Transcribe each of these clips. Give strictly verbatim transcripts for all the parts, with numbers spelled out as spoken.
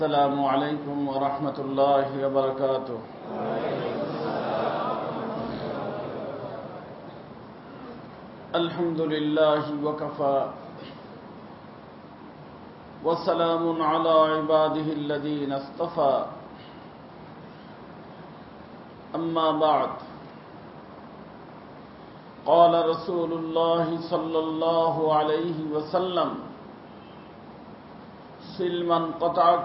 السلام عليكم ورحمة الله وبركاته. الحمد لله وكفى وسلام على عباده الذين اصطفى. أما بعد، قال رسول الله صلى الله عليه وسلم: صل من قطعك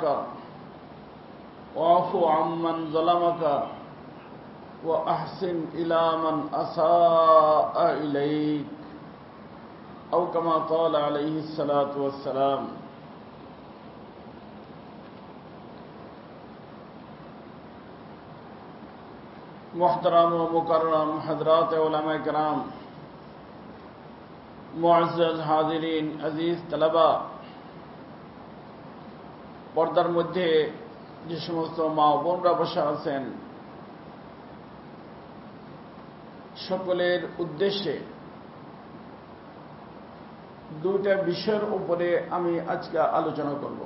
واعف عمن ظلمك وأحسن إلى من أساء إليك، أو كما قال عليه الصلاة والسلام. محترم و مکرم حضرات علماء کرام، মুআজ্জাজ হাজিরিন, আজিজ তালাবা, পর্দার মধ্যে যে সমস্ত মা ও বোনরা বসে আছেন, সকলের উদ্দেশ্যে দুইটা বিষয়ের উপরে আমি আজকে আলোচনা করব।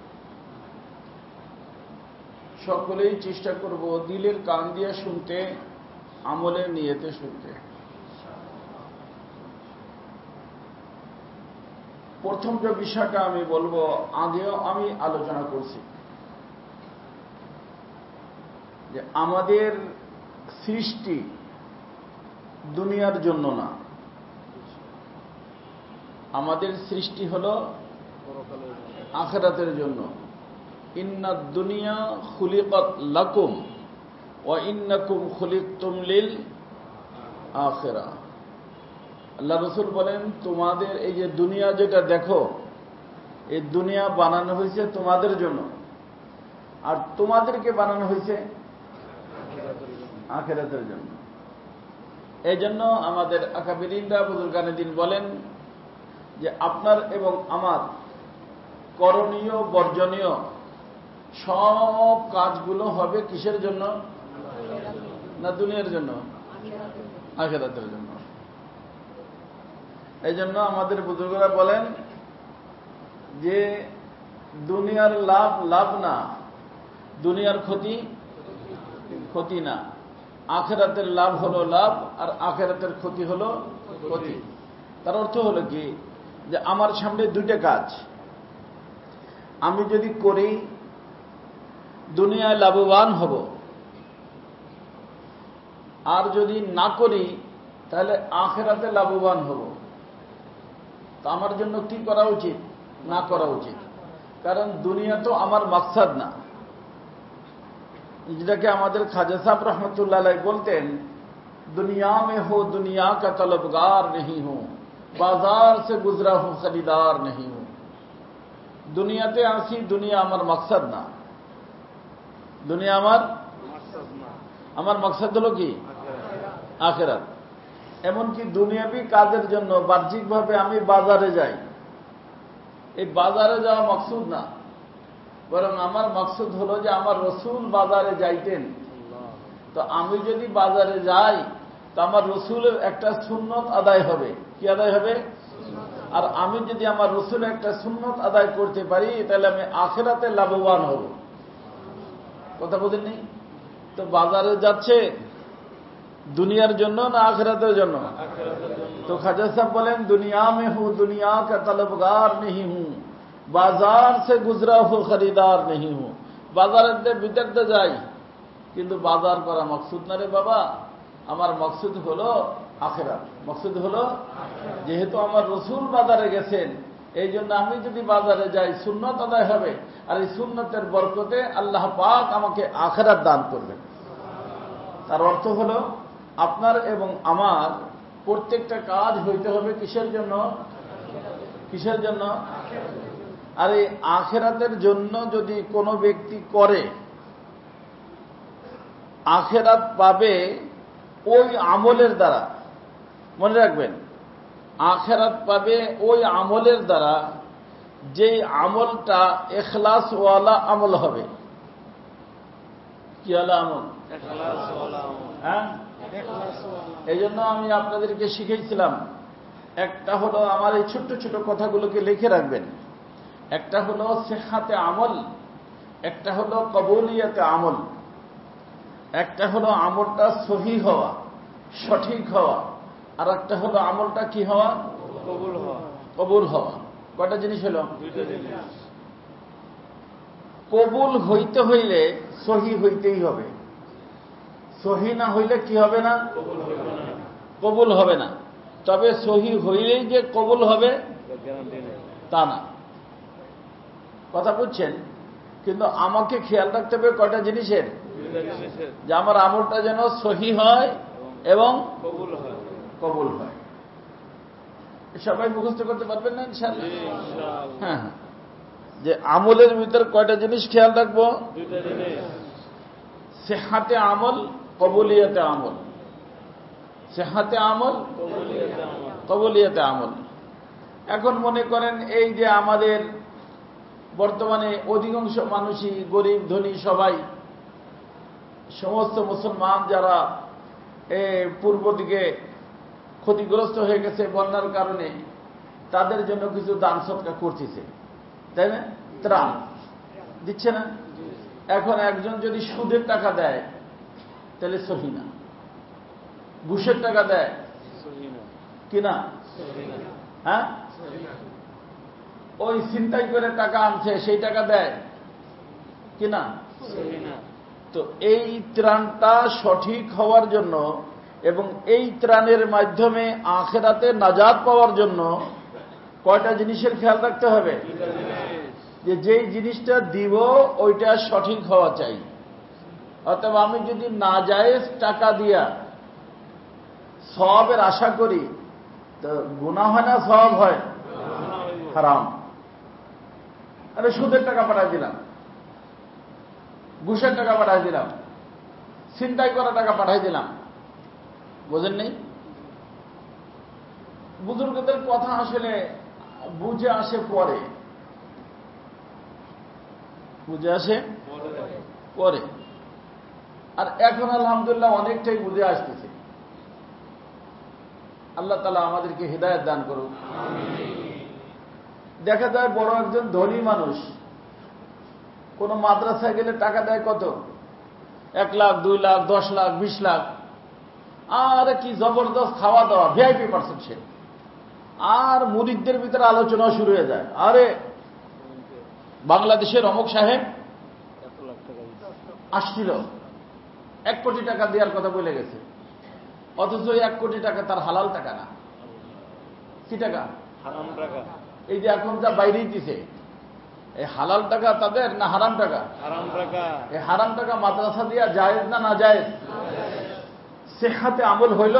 সকলেই চেষ্টা করব দিলের কান দিয়ে শুনতে, আমলের নিয়তে শুনতে। প্রথম যে বিষয়টা আমি বলবো, আগেও আমি আলোচনা করছি যে আমাদের সৃষ্টি দুনিয়ার জন্য না, আমাদের সৃষ্টি হলো আখিরাতের জন্য। ইন্নাদ দুনিয়া খুলিকাত লাকুম ওয়া ইন্নাকুম খুলিকতুম লিল আখিরাহ। আল্লাহ রাসূল বলেন, তোমাদের এই যে দুনিয়া যেটা দেখো, এই দুনিয়া বানানো হয়েছে তোমাদের জন্য, আর তোমাদেরকে বানানো হয়েছে আখিরাতের জন্য। এই জন্য আমাদের আকাবিরিনরা, বুজুর্গানে দিন বলেন যে আপনার এবং আমার করণীয় বর্জনীয় সব কাজগুলো হবে কিসের জন্য? না দুনিয়ার জন্য, আখিরাতের জন্য। এই জন্য আমাদের বুজুর্গরা বলেন যে দুনিয়ার লাভ লাভ না, দুনিয়ার ক্ষতি ক্ষতি না। আখিরাতের লাভ হলো লাভ, আর আখিরাতের ক্ষতি হলো ক্ষতি। তার অর্থ হলো কি, যে আমার সামনে দুইটা কাজ, আমি যদি করি দুনিয়ায় লাভবান হব, আর যদি না করি তাহলে আখিরাতে লাভবান হব। তো আমার জন্য কি করা উচিত? না করা উচিত। কারণ দুনিয়া তো আমার মাকসাদ না। যেটাকে আমাদের খাজা সাহেব রহমতুল্লাহ আলাইহি বলতেন, দুনিয়া মে হো দুনিয়া কা তলবগার नहीं हूं, বাজার সে গুজরা হूं খরিদার नहीं हूं। দুনিয়াতে আসি, দুনিয়া আমার মাকসাদ না। দুনিয়া আমার আমার মাকসাদ হলো কি? আখিরাত। এমনকি দুনিয়াবি কাজের জন্য বাহ্যিকভাবে আমি বাজারে যাই, এই বাজারে যাওয়া মাকসুদ না, বরং আমার মাকসুদ হলো যে আমার রসুল বাজারে যাইতেন। তো আমি যদি বাজারে যাই তো আমার রসুলের একটা সুন্নত আদায় হবে। কি আদায় হবে? আর আমি যদি আমার রসুলের একটা সুন্নত আদায় করতে পারি তাহলে আমি আখিরাতে লাভবান হব। কথা বুঝেননি? তো বাজারে যাচ্ছে দুনিয়ার জন্য না আখিরাতের জন্য? তো খাজা সাহেব বলেন, দুনিয়া মে হু দুনিয়া কা তলবগার नहीं हूं, বাজার সে গুজরা হু খরিদার नहीं हूं। বাজারের ভিতরতে যাই, কিন্তু বাজার করা মকসুদ না রে বাবা। আমার মকসুদ হলো আখিরাত, মকসুদ হলো যেহেতু আমার রসুল বাজারে গেছেন, এই জন্য আমি যদি বাজারে যাই সুন্নত আদায় হবে, আর এই সুন্নতের বরকতে আল্লাহ পাক আমাকে আখিরাত দান করবেন। তার অর্থ হলো আপনার এবং আমার প্রত্যেকটা কাজ হইতে হবে কিসের জন্য? কিসের জন্য? আর এই আখিরাতের জন্য যদি কোনো ব্যক্তি করে, আখিরাত পাবে ওই আমলের দ্বারা। মনে রাখবেন, আখিরাত পাবে ওই আমলের দ্বারা যেই আমলটা ইখলাস ওয়ালা আমল হবে। কি ওয়ালা আমল? হ্যাঁ, এই জন্য আমি আপনাদেরকে শিখেছিলাম, একটা হলো আমার এই ছোট্ট ছোট কথাগুলোকে লিখে রাখবেন। একটা হলো সিহাতে আমল, একটা হলো কবুলিয়াতে আমল, একটা হলো আমলটা সহি হওয়া, সঠিক হওয়া, আর একটা হলো আমলটা কি হওয়া, কবুল হওয়া। কবুল হওয়া। কয়টা জিনিস হলো? দুইটা জিনিস। কবুল হইতে হইলে সহি হইতেই হবে, সহি না হইলে কি হবে না? কবুল হবে না। কবুল হবে না। তবে সহি হইলেই যে কবুল হবে গ্যারান্টি নেই, তা না। কথা বুঝছেন? কিন্তু আমাকে খেয়াল রাখতে হবে কয়টা জিনিসের, দুইটা জিনিসের যে আমার আমলটা যেন সহি হয় এবং কবুল হয়। কবুল হয়। সবাই মুখস্থ করতে পারবেন না ইনশাআল্লাহ? ইনশাআল্লাহ। হ্যাঁ হ্যাঁ। যে আমলের ভিতর কয়টা জিনিস খেয়াল রাখবো? দুইটা জিনিস। সেহাতে আমল, কবুলিয়াতে আমল। সেহাতে আমল, কবুলিয়াতে আমল। কবুলিয়াতে আমল। এখন মনে করেন এই যে আমাদের বর্তমানে অধিকাংশ মানুষই গরিব ধনী সবাই, সমস্ত মুসলমান যারা এ পূর্ব দিকে ক্ষতিগ্রস্ত হয়ে গেছে বন্যার কারণে, তাদের জন্য কিছু দান সৎকার করতেছে, তাই না? ত্রাণ দিচ্ছে না? এখন একজন যদি সুদের টাকা দেয় তাহলে সহি না, ঘুষের টাকা দেয় সহি না। কিনা, সহি না। হ্যাঁ, ওই ছিনতাই করে টাকা আনছে সেই টাকা দেয় কিনা, সহি না। তো এই ত্রাণটা সঠিক হওয়ার জন্য এবং এই ত্রাণের মাধ্যমে আখিরাতে নাজাত পাওয়ার জন্য কয়টা জিনিসের খেয়াল রাখতে হবে? দুইটা জিনিস। যে যেই জিনিসটা দিব ওইটা সঠিক হওয়া চাই। অতএব আমি যদি নাজায়েজ টাকা দিয়া সওয়াবের আশা করি তো গুনাহ হয় না সওয়াব হয়? হারাম। আরে সুদের টাকা পাঠাই দিলাম, ঘুষের টাকা পাঠাই দিলাম, ছিনতাই করা টাকা পাঠাই দিলাম, বোঝেন নেই? বুজুর্গদের কথা আসলে বুঝে আসে পরে, বুঝে আসে পরে। আর এখন আলহামদুলিল্লাহ অনেকটাই বুঝে আসতেছে। আল্লাহ তাআলা আমাদেরকে হিদায়াত দান করুন। দেখা যায় বড় একজন ধনী মানুষ কোন মাদ্রাসায় গেলে টাকা দেয় কত? এক লাখ, দুই লাখ, দশ লাখ, বিশ লাখ। আর কি জবরদস্ত খাওয়া দাওয়া, ভিআইপি পার্সন সে। আর মুরিদদের ভিতরে আলোচনা শুরু হয়ে যায়, আরে বাংলাদেশের অমুক সাহেব এত লাখ টাকা আসছিল, এক কোটি টাকা দেওয়ার কথা বলে গেছে, অথচ এক কোটি টাকা তার হালাল টাকা না। কি টাকা? হারাম টাকা। এই যে এখন যা বাইরেই দিছে, এই হালাল টাকা তাদের না হারাম টাকা? হারাম টাকা। এই হারাম টাকা মাদ্রাসা দিয়া জায়েজ না না জায়েজ? সেহাতে আমল হইল,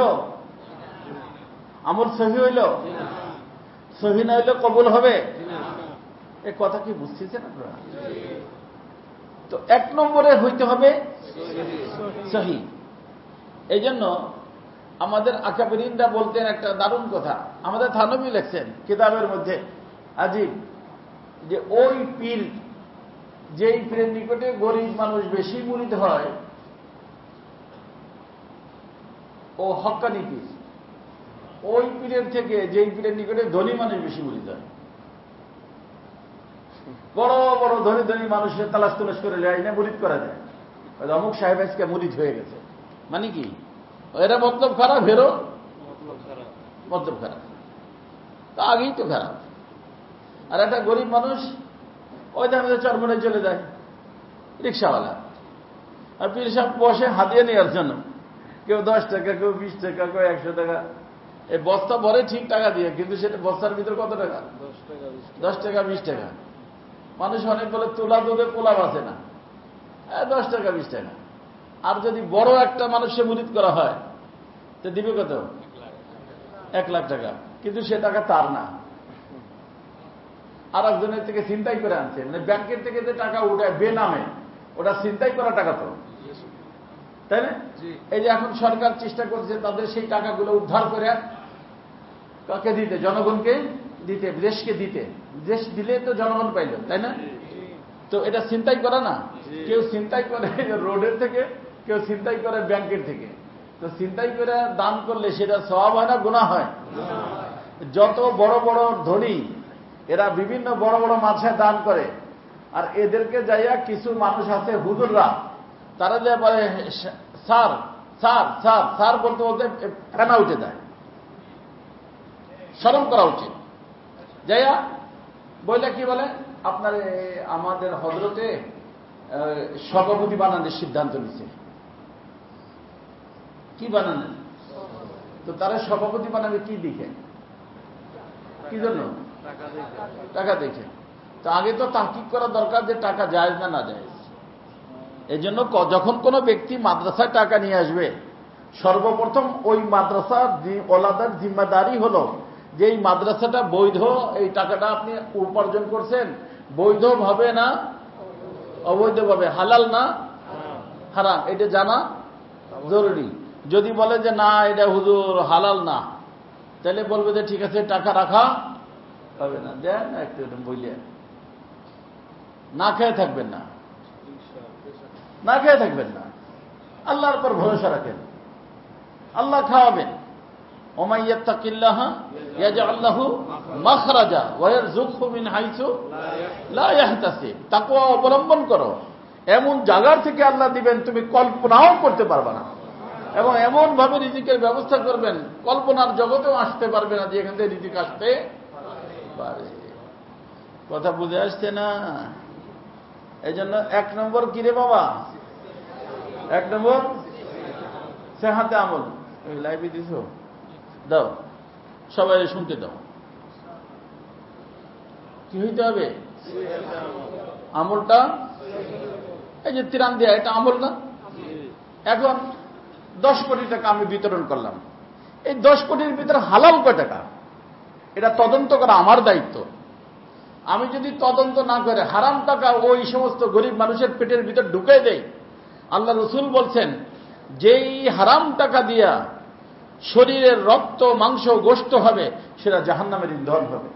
আমল সহি হইল, সহি না হইলে কবুল হবে? এ কথা কি বুঝতেছেন আপনারা? তো এক নম্বরে হইতে হবে সহি। এই জন্য আমাদের আকাবিরিনরা বলতেন একটা দারুণ কথা, আমাদের থানবী লেখছেন কিতাবের মধ্যে আজিব, যে ওই পীর, যেই পীরের নিকটে গরিব মানুষ বেশি মুরিদ হয় ও হক্কানি পীর, ওই পীরের থেকে যেই পীরের নিকটে ধনী মানুষ বেশি মুরিদ হয়। বড় বড় ধনী ধনী মানুষের তালাশ তুলাশ করে লেয় না মুরিদ করা যায়, অমুক সাহেব আজকে মুরিদ হয়ে গেছে, মানে কি এরা মতলব খারাপ, হেরো মতলব খারাপ, তা আগেই তো খারাপ। আর একটা গরিব মানুষ ওই দামে চরমনে চলে যায় রিক্সাওয়ালা, আর পীর সাহেব বসে হাতিয়ে নেওয়ার জন্য, কেউ দশ টাকা, কেউ বিশ টাকা, কেউ একশো টাকা। এই বস্তা ভরে ঠিক টাকা দিয়ে, কিন্তু সেটা বস্তার ভিতরে কত টাকা? দশ টাকা বিশ টাকা। মানুষ অনেক বলে তোলা দুধে পোলাও আছে না, দশ টাকা বিশ টাকা। আর যদি বড় একটা মানুষকে মুরিদ করা হয় তো দিবে কত? এক লাখ টাকা, কিন্তু সে টাকা তার না, আর একজনের থেকে ছিনতাই করে আনছে। মানে ব্যাংকের থেকে যে টাকা উঠায় বেনামে, ওটা ছিনতাই করা টাকা তো, তাই না? এই যে এখন সরকার চেষ্টা করছে তাদের সেই টাকাগুলো উদ্ধার করে কাকে দিতে? জনগণকে দিতে, দেশকে দিতে। দেশ দিলে তো জনগণ পাইল, তাই না? তো এটা ছিনতাই করা না? কেউ ছিনতাই করে রোডের থেকে, কেউ ছিনতাই করে ব্যাংকের থেকে। তো ছিনতাই করে দান করলে সেটা সওয়াব হয় না গুনাহ হয়? যত বড় বড় ধনী এরা বিভিন্ন বড় বড় মাদ্রাসায় দান করে, আর এদেরকে যাইয়া কিছু মানুষ আছে হুজুররা, তারা যে বলে স্যার স্যার স্যার স্যার বলতে বলতে ফেনা উঠে যায়। শরম করা উচিত। যাইয়া বইলে কি বলে, আপনার আমাদের হজরতে সভাপতি বানানোর সিদ্ধান্ত নিছে। কি বানালেন? তো তারা সভাপতি বানাবে কি দেখে, কি জন্য? টাকা দেখে। তো আগে তো তাহকিক করা দরকার যে টাকা জায়েজ না না জায়েজ। এই জন্য যখন কোনো ব্যক্তি মাদ্রাসায় টাকা নিয়ে আসবে, সর্বপ্রথম ওই মাদ্রাসার ওলাদের জিম্মাদারি হলো যে এই মাদ্রাসাটা বৈধ, এই টাকাটা আপনি উপার্জন করছেন বৈধভাবে না অবৈধভাবে, হালাল না হারাম, এটা জানা জরুরি। যদি বলে যে না এটা হুজুর হালাল না, তাহলে বলবে যে ঠিক আছে টাকা রাখা হবে না, দেন না একটু বইলে, না খেয়ে থাকবেন না, না খেয়ে থাকবেন না, আল্লাহর উপর ভরসা রাখেন, আল্লাহ খাওয়াবেন। ওমান ইয়াত্তাকিল্লাহ ইয়াজআল লাহু মাখরাজা ওয়া ইয়ারযুকহু মিন হাইসু লা ইয়াহতাসিব। তাকওয়া অবলম্বন করো, এমন জায়গার থেকে আল্লাহ দিবেন তুমি কল্পনাও করতে পারবে না, এবং এমন ভাবে রিজিকের ব্যবস্থা করবেন কল্পনার জগতেও আসতে পারবে না যে এখান থেকে রিজিক আসতে পারে। কথা বুঝে আসছে না? এই জন্য এক নম্বর কিরে বাবা, এক নম্বর সেহাতে আমল। লাইভে দিছ দাও, সবাই শুনতে দাও। কি হইতে হবে? আমলটা এই যে তিরান দেয়া, এটা আমল না? এখন দশ কোটি টাকা আমি বিতরণ করলাম, এই দশ কোটির ভিতরে হালাল কয় টাকা এটা তদন্ত করা আমার দায়িত্ব। আমি যদি তদন্ত না করে হারাম টাকা ওই সমস্ত গরিব মানুষের পেটের ভিতর ঢুকে দেই, আল্লাহ রসুল বলছেন যেই হারাম টাকা দিয়া শরীরের রক্ত মাংস গোশত হবে সেটা জাহান্নামের ইন্ধন হবে।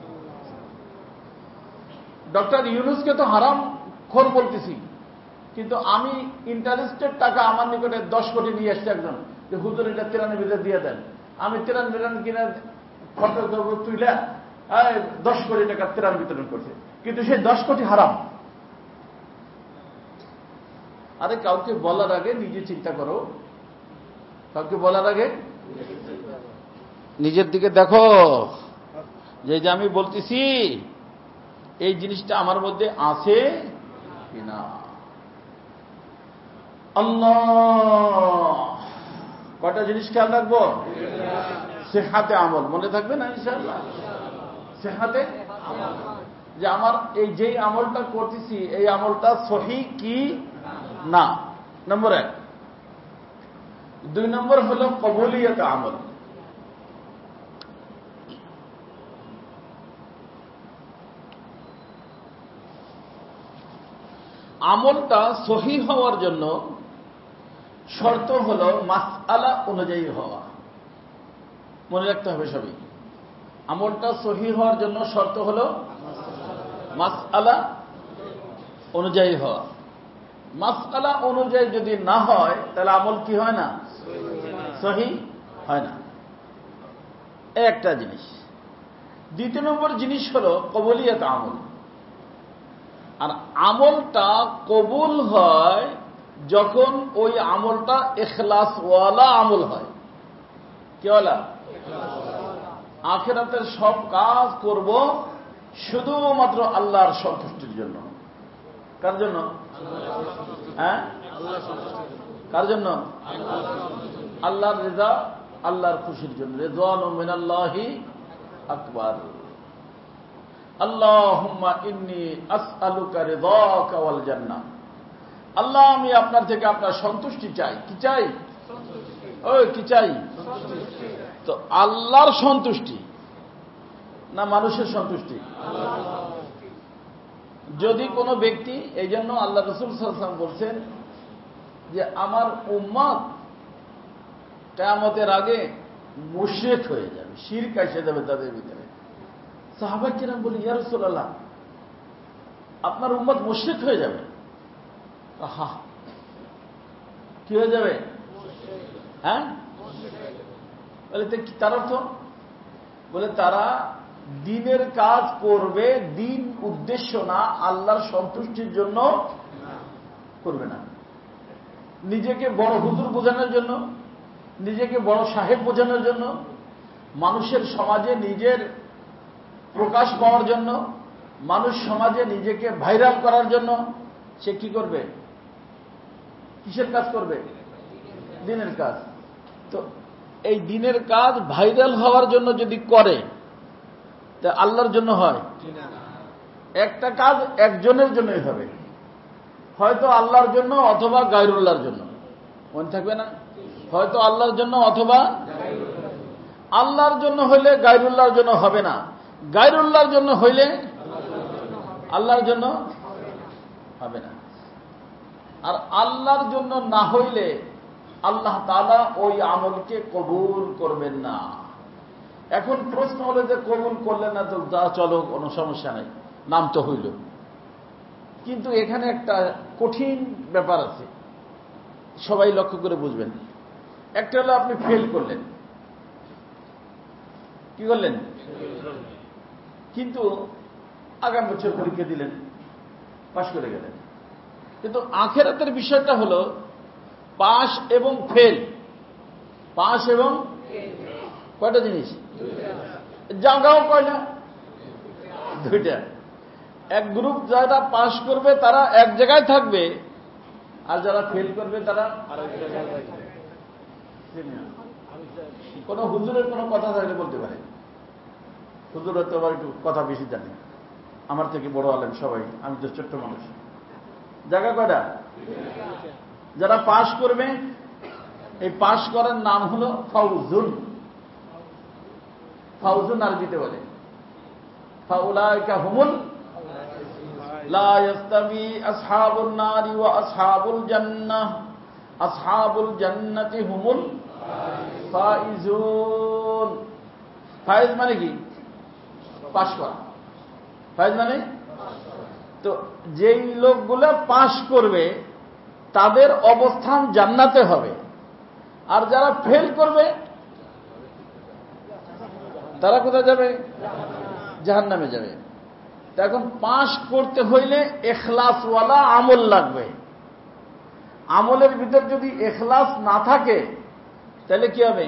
ডক্টর ইউনুসকে তো হারাম খোর বলতেছি, কিন্তু আমি ইন্টারেস্টের টাকা আমার নিকটে দশ কোটি নিয়ে এসছে একজন, যে হুজুর এটা তিরানি ভিতরে দিয়ে দেন। আমি তিরান বিরান কিনে ফটো তুইলা দশ কোটি টাকা তিরান বিতরণ করছে, কিন্তু সেই দশ কোটি হারাম। আরে কাউকে বলার আগে নিজে চিন্তা করো, কাউকে বলার আগে নিজের দিকে দেখো যে যে আমি বলতেছি এই জিনিসটা আমার মধ্যে আছে কিনা। আল্লাহ কয়টা জিনিস খেয়াল রাখবো? সেহাতে আমল, মনে থাকবে না ইনশাআল্লাহ? সেহাতে যে আমার এই যেই আমলটা করতেছি এই আমলটা সহি কি না, নম্বর এক। দুই নম্বর হলো কবুলিয়ত আমল। আমলটা সহি হওয়ার জন্য শর্ত হলো মাসআলা অনুযায়ী হওয়া। মনে রাখতে হবে সবই, আমলটা সহি হওয়ার জন্য শর্ত হলো মাসআলা অনুযায়ী হওয়া। মাসআলা অনুযায়ী যদি না হয় তাহলে আমল কি হয় না? সহি হয় না। একটা জিনিস। দ্বিতীয় নম্বর জিনিস হলো কবুলিয়ত আমল। আর আমলটা কবুল হয় যখন ওই আমলটা ইখলাস ওয়ালা আমল হয়। কি ওয়ালা? আখিরাতের সব কাজ করব শুধুমাত্র আল্লাহর সন্তুষ্টির জন্য। কার জন্য? হ্যাঁ, কার জন্য? আল্লাহর রিজা, আল্লাহর খুশির জন্য। রিজওয়ানুম মিনাল্লাহি আকবার। আল্লাহুম্মা ইন্নী আসআলুকা রিযাকা ওয়াল জান্নাহ। আল্লাহ আমি আপনার থেকে আপনার সন্তুষ্টি চাই। কি চাই? ওই কি চাই? তো আল্লাহর সন্তুষ্টি না মানুষের সন্তুষ্টি? যদি কোনো ব্যক্তি, এই জন্য আল্লাহ রাসূল সাল্লাল্লাহু আলাইহি ওয়াসাল্লাম বলছেন যে আমার উম্মত কিয়ামতের আগে মুশরিক হয়ে যাবে, শিরক এসে যাবে তাদের ভিতরে। সাহাবা কিরাম বলি, ইয়া রাসূলুল্লাহ আপনার উম্মত মুশরিক হয়ে যাবে? আহা, কি হয়ে যাবে? হ্যাঁ, বলে তার অর্থ? বলে তারা দিনের কাজ করবে, দিন উদ্দেশ্য না, আল্লাহর সন্তুষ্টির জন্য করবে না। নিজেকে বড় হুজুর বোঝানোর জন্য, নিজেকে বড় সাহেব বোঝানোর জন্য, মানুষের সমাজে নিজের প্রকাশ পাওয়ার জন্য, মানুষ সমাজে নিজেকে ভাইরাল করার জন্য সে কি করবে? কিসের কাজ করবে? দিনের কাজ। তো এই দিনের কাজ ভাইরাল হওয়ার জন্য যদি করে তা আল্লাহর জন্য হয়? একটা কাজ একজনের জন্যই হবে, হয়তো আল্লাহর জন্য অথবা গায়রুল্লাহর জন্য। মনে থাকবে না? হয়তো আল্লাহর জন্য অথবা আল্লাহর জন্য হইলে গায়রুল্লাহর জন্য হবে না, গায়রুল্লাহর জন্য হইলে আল্লাহর জন্য হবে না। আর আল্লাহর জন্য না হইলে আল্লাহ তাআলা ওই আমলকে কবুল করবেন না। এখন প্রশ্ন হলো যে কবুল করলেন না তো যা, চলো, কোনো সমস্যা নাই, নাম তো হইল। কিন্তু এখানে একটা কঠিন ব্যাপার আছে, সবাই লক্ষ্য করে বুঝবেন। একটা হলো আপনি ফেল করলেন, কি করলেন? কিন্তু আগামী বছর পরীক্ষা দিলেন, পাশ করে গেলেন। কিন্তু আখিরাতের বিষয়টা হলো পাস এবং ফেল। পাস এবং কয়টা জিনিস? জায়গাও কয়টা? দুইটা। এক গ্রুপ যারা পাস করবে তারা এক জায়গায় থাকবে, আর যারা ফেল করবে তারা আরেক জায়গায় থাকবে। কোন হুজুরের কোনো কথা থাকলে বলতে পারে, হুজুরের তো আবার একটু কথা বেশি জানে, আমার থেকে বড় আলেম সবাই, আমি তো ছোট্ট মানুষ। জায়গা কয়টা? যারা পাশ করবে, এই পাশ করার নাম হলো ফাউজুন। ফাউজুন আরবিতে বলে ফাউলাইকা হুমুল লা ইস্তাবি আসহাবুন নারি ওয়া আসহাবুল জান্নাহ আসহাবুল জান্নাতি হুমুল ফাইজুন। ফাইজ মানে কি? পাশ করা। ফাইজ মানে তো যেই লোকগুলো পাশ করবে তাদের অবস্থান জান্নাতে হবে, আর যারা ফেল করবে তারা কোথায় যাবে? জাহান্নামে যাবে। তো এখন পাশ করতে হইলে ইখলাসওয়ালা আমল লাগবে। আমলের ভিতর যদি ইখলাস না থাকে তাহলে কি হবে?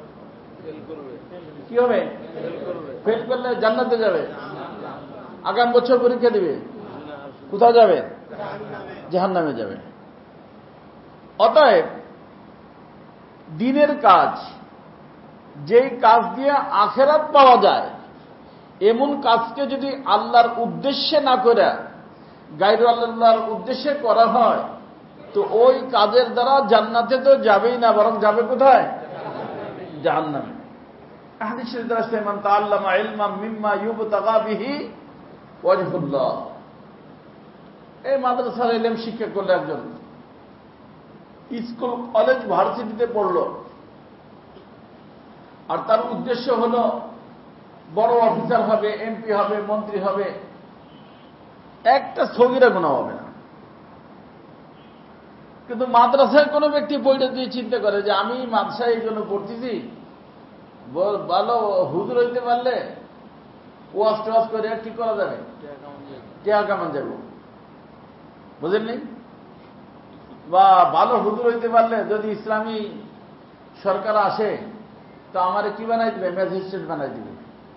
কি হবে? ফেল করলে জান্নাতে যাবে, আগামী বছর পরীক্ষা দিবে, কোথায় যাবে? জাহান্নামে যাবে। অতএব দিনের কাজ, যেই কাজ দিয়ে আখিরাত পাওয়া যায়, এমন কাজকে যদি আল্লাহর উদ্দেশ্যে না করে গায়রু আল্লাহর উদ্দেশ্যে করা হয় তো ওই কাজের দ্বারা জান্নাতে তো যাবেই না, বরং যাবে কোথায়? জাহান্নামে। হাদিস শরীফে আছে মান তাআল্লামা ইলমান মিম্মা ইউবতাগা বিহি ওয়াজহুল্লাহ। এই মাদ্রাসার ইলম শিক্ষা করলে একজন, স্কুল কলেজ ভার্সিটিতে পড়ল, আর তার উদ্দেশ্য হল বড় অফিসার হবে, এমপি হবে, মন্ত্রী হবে, একটা সগীরা গুনাহ হবে না। কিন্তু মাদ্রাসায় কোনো ব্যক্তি বইটা দিয়ে চিন্তা করে যে আমি মাদ্রাসায় এই জন্য পড়তেছি, ভালো হুজুর হইতে পারলে ওয়াজ টোয়াজ করে কি করা যাবে? টেয়া কামান যাবে, বুঝেননি? বা ভালো হুজুর হইতে পারলে যদি ইসলামী সরকার আসে তো আমারে কি বানাই দিবে? ম্যাজিস্ট্রেট বানাই দিবে।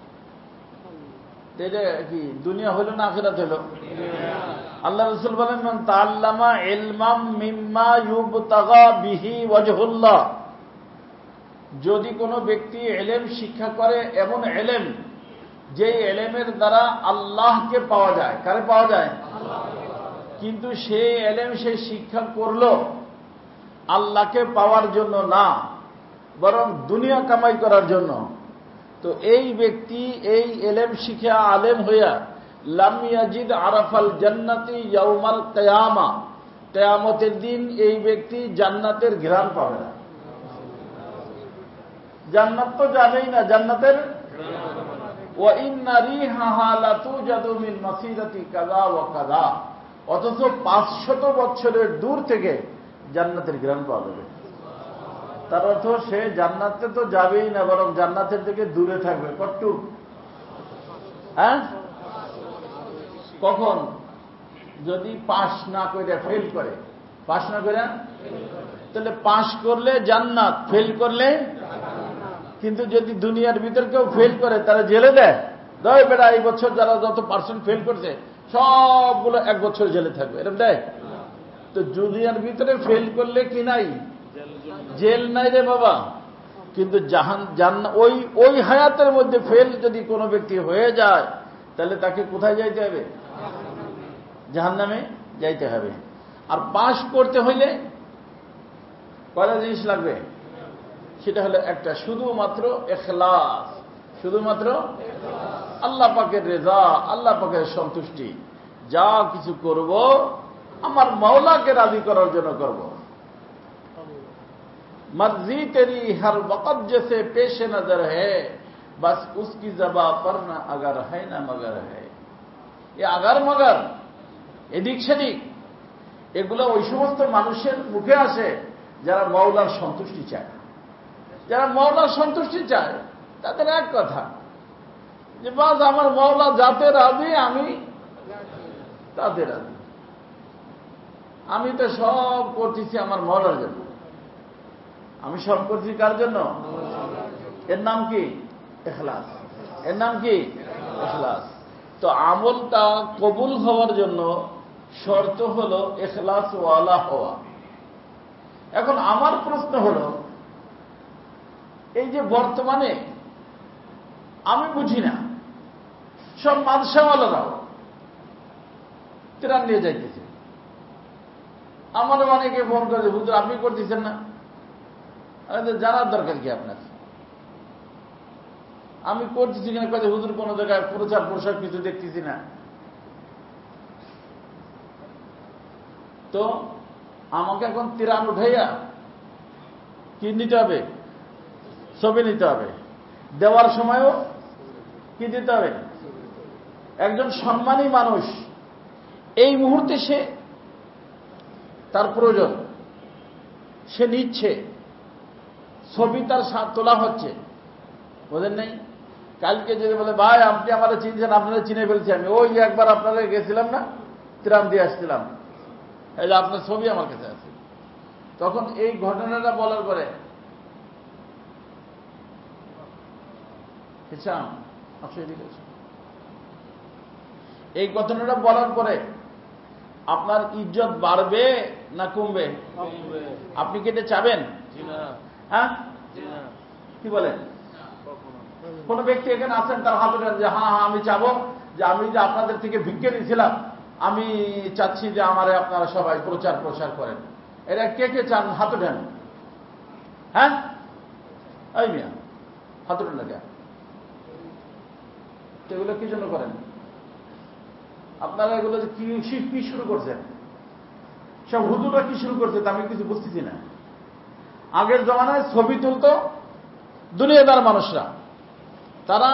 এটা কি দুনিয়া হইল না আখিরাত হইল? আল্লাহ রাসূল বলেন মান তাআল্লামা ইলমাম মিম্মা ইউবতাগা বিহি ওয়াজহুল্লাহ। যদি কোনো ব্যক্তি ইলম শিক্ষা করে, এমন ইলম যে ইলমের দ্বারা আল্লাহকে পাওয়া যায়। কারে পাওয়া যায়? কিন্তু সেই ইলম সে শিক্ষা করলো আল্লাহকে পাওয়ার জন্য না, বরং দুনিয়া কামাই করার জন্য, তো এই ব্যক্তি এই ইলম শিখা আলেম হইয়া লাম ইয়াজিদ আরাফাল জান্নাতি ইয়াউমাল কিয়ামা, কিয়ামতের দিন এই ব্যক্তি জান্নাতের ঘ্রাণ পাবে না। জান্নাত তো যাবেই না, জান্নাতের ওয়া ইন্না রিহাহা লাতুজাদু মিন মাসিরাতি কাযা ওয়া কাযা, অথচ পাঁচশত বছরের দূর থেকে জান্নাতের ঘ্রাণ পাওয়া যাবে। তার অর্থ সে জান্নাতে তো যাবেই না, বরং জান্নাতের থেকে দূরে থাকবে। কতটুক? হ্যাঁ, কখন? যদি পাস না করে ফেল করে। পাস না করে, তাহলে পাস করলে জান্নাত, ফেল করলে। কিন্তু যদি দুনিয়ার ভিতর কেউ ফেল করে তারা জেলে দেয়, দয় বেড়া এই বছর যারা যত পার্সেন্ট ফেল করছে সবগুলো এক বছর জেলে থাকবে, এরকম দেয়? তো দুনিয়ার ভিতরে ফেল করলে কি নাই? জেল নাই রে বাবা। কিন্তু জাহান জান্নাত ওই ওই হায়াতের মধ্যে ফেল যদি কোনো ব্যক্তি হয়ে যায় তাহলে তাকে কোথায় যাইতে হবে? জাহান্নামে যাইতে হবে। আর পাস করতে হইলে কয়টা জিনিস লাগবে? সেটা হলো একটা, শুধুমাত্র ইখলাস, শুধুমাত্র আল্লাহ পাকের রেজা, আল্লাহ পাকের সন্তুষ্টি। যা কিছু করব আমার মাওলাকে রাজি করার জন্য করব। मर्जी तेरी हर वक़्त जैसे पेश नजर है, बस उसकी ज़बा पर ना अगर है ना मगर है। ये अगर मगर এদিক সেদিক এগুলো ওই সমস্ত মানুষের মুখে আসে যারা মাওলার সন্তুষ্টি চায়। যারা মাওলার সন্তুষ্টি চায় তাদের এক কথা যে বাস আমার মাওলা যাতে রাজি আমি তাতে রাজি। আমি তো সব করতেছি আমার মাওলার জন্য। আমি সব করছি কার জন্য? এর নাম কি? ইখলাস। এর নাম কি? ইখলাস। তো আমলটা কবুল হওয়ার জন্য শর্ত হলো ইখলাস ওয়ালা হওয়া। এখন আমার প্রশ্ন হলো, এই যে বর্তমানে আমি বুঝি না সব মাদ্রাসাওয়ালারাও ত্রাণ নিয়ে যাইতেছে। আমার অনেকে ফোন করে, হুজুর আপনি করতেছেন না? জানার দরকার কি আপনার? আমি করতেছি কিনা কাজে হুজুর কোন জায়গায় প্রচার প্রসার কিছু দেখতেছি না। তো আমাকে এখন ত্রাণ উঠাইয়া কি নিতে হবে? ছবি নিতে হবে। দেওয়ার সময়ও কি দিতে হবে? একজন সম্মানী মানুষ এই মুহূর্তে সে তার প্রয়োজন, সে নিচ্ছে, ছবি তার তোলা হচ্ছে, বোঝেন নাই? কালকে যদি বলে ভাই আপনি আমাদের চিনছেন, আপনারা চিনে ফেলছি, আমি ওই একবার আপনাদের গেছিলাম না, ত্রাণ দিয়ে আসছিলাম, এই যে আপনার ছবি আমার কাছে আছে। তখন এই ঘটনাটা বলার পরে এই ঘটনাটা বলার পরে আপনার ইজ্জত বাড়বে না কমবে? আপনি কি এটা চাবেন? হ্যাঁ, কি বলেন? কোন ব্যক্তি এখানে আছেন তার হাতে যে হ্যাঁ হ্যাঁ আমি চাবো যে আমি যে আপনাদের থেকে ভিক্ষে দিয়েছিলাম, আমি চাচ্ছি যে আমারে আপনারা সবাই প্রচার প্রসার করেন। এরা কে কে চান? হাত ওঠেন। হ্যাঁ, এই মিয়া হাত ওঠেন না কেন? এগুলো কি জন্য করেন আপনারা? এগুলো কি কি শুরু করছেন? সব হুজুরা কি শুরু করছে তা আমি কিছু বুঝতেছি না। আগের জমানায় ছবি তুলত দুনিয়াদার মানুষরা, তারা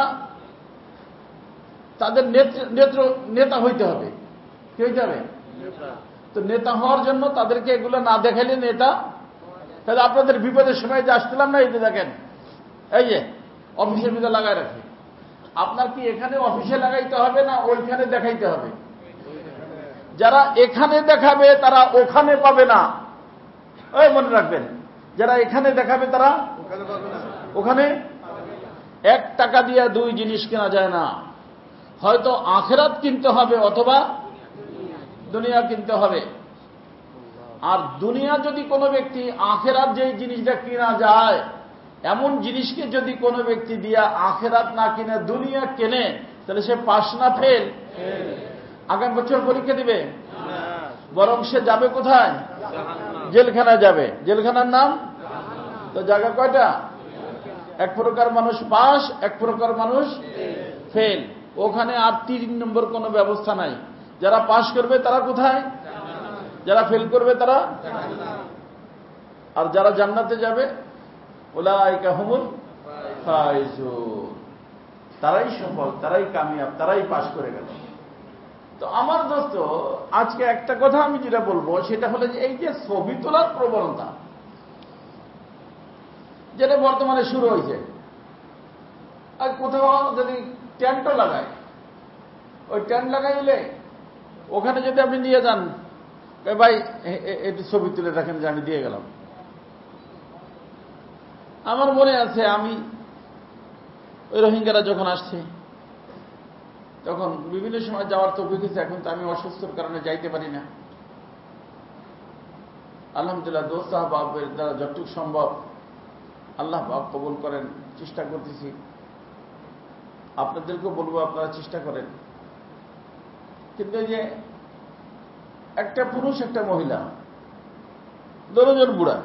তাদের নেত্র নেতা হইতে হবে। কি হইতে হবে? তো নেতা হওয়ার জন্য তাদেরকে এগুলো না দেখাইলে নেতা, তাহলে আপনাদের বিপদের সময় যে আসছিলাম না, এই যে দেখেন এই যে অফিসের ভিতরে লাগাই রাখে, আপনার কি এখানে অফিসে লাগাইতে হবে না ওইখানে দেখাইতে হবে? যারা এখানে দেখাবে তারা ওখানে পাবে না, ওই মনে রাখবেন। যারা এখানে দেখাবে তারা ওখানে। এক টাকা দিয়ে দুই জিনিস কেনা যায় না, হয়তো আখিরাত কিনতে হবে অথবা দুনিয়া কিনতে হবে। আর দুনিয়া যদি কোনো ব্যক্তি, আখিরাত যেই জিনিসটা কিনা যায়, এমন জিনিসকে যদি কোনো ব্যক্তি দিয়া আখিরাত না কিনে দুনিয়া কেনে, তাহলে সে পাস না ফেল? আগামী বছর পরীক্ষা দিবে, বরং সে যাবে কোথায়? জেলখানায় যাবে। জেলখানার নাম তো জায়গা কয়টা? এক প্রকার মানুষ পাস, এক প্রকার মানুষ ফেল। ওখানে আর তিন নম্বর কোনো ব্যবস্থা নাই। যারা পাস করবে তারা কোথায়? যারা ফেল করবে তারা। আর যারা জান্নাতে যাবে উলাইকা হুমুল ফাইজুন, তারাই সফল, তারাই কামিয়াব, তারাই পাস করে গেল। তো আমার দোস্ত, আজকে একটা কথা আমি যেটা বলবো সেটা হলো যে এই যে ছবি তোলার প্রবণতা যেটা বর্তমানে শুরু হয়েছে, আর কোথাও যদি টেন্টও লাগায় ওই টেন্ট লাগাইলে ওখানে যদি আপনি নিয়ে যান, ভাই একটু ছবি তুলে রাখেন যে আমি দিয়ে গেলাম। আমার মনে আছে আমি ওই রোহিঙ্গারা যখন আসছে তখন বিভিন্ন সময় যাওয়ার তো অভিজ্ঞতা, এখন তো আমি অসুস্থর কারণে যাইতে পারি না। আলহামদুলিল্লাহ দোস্ত বাবের দ্বারা যতটুকু সম্ভব আল্লাহ বাব কবুল করেন, চেষ্টা করতেছি। আপনাদেরকেও বলবো আপনারা চেষ্টা করেন। কিন্তু এই যে একটা পুরুষ একটা মহিলা দুজন বুড়া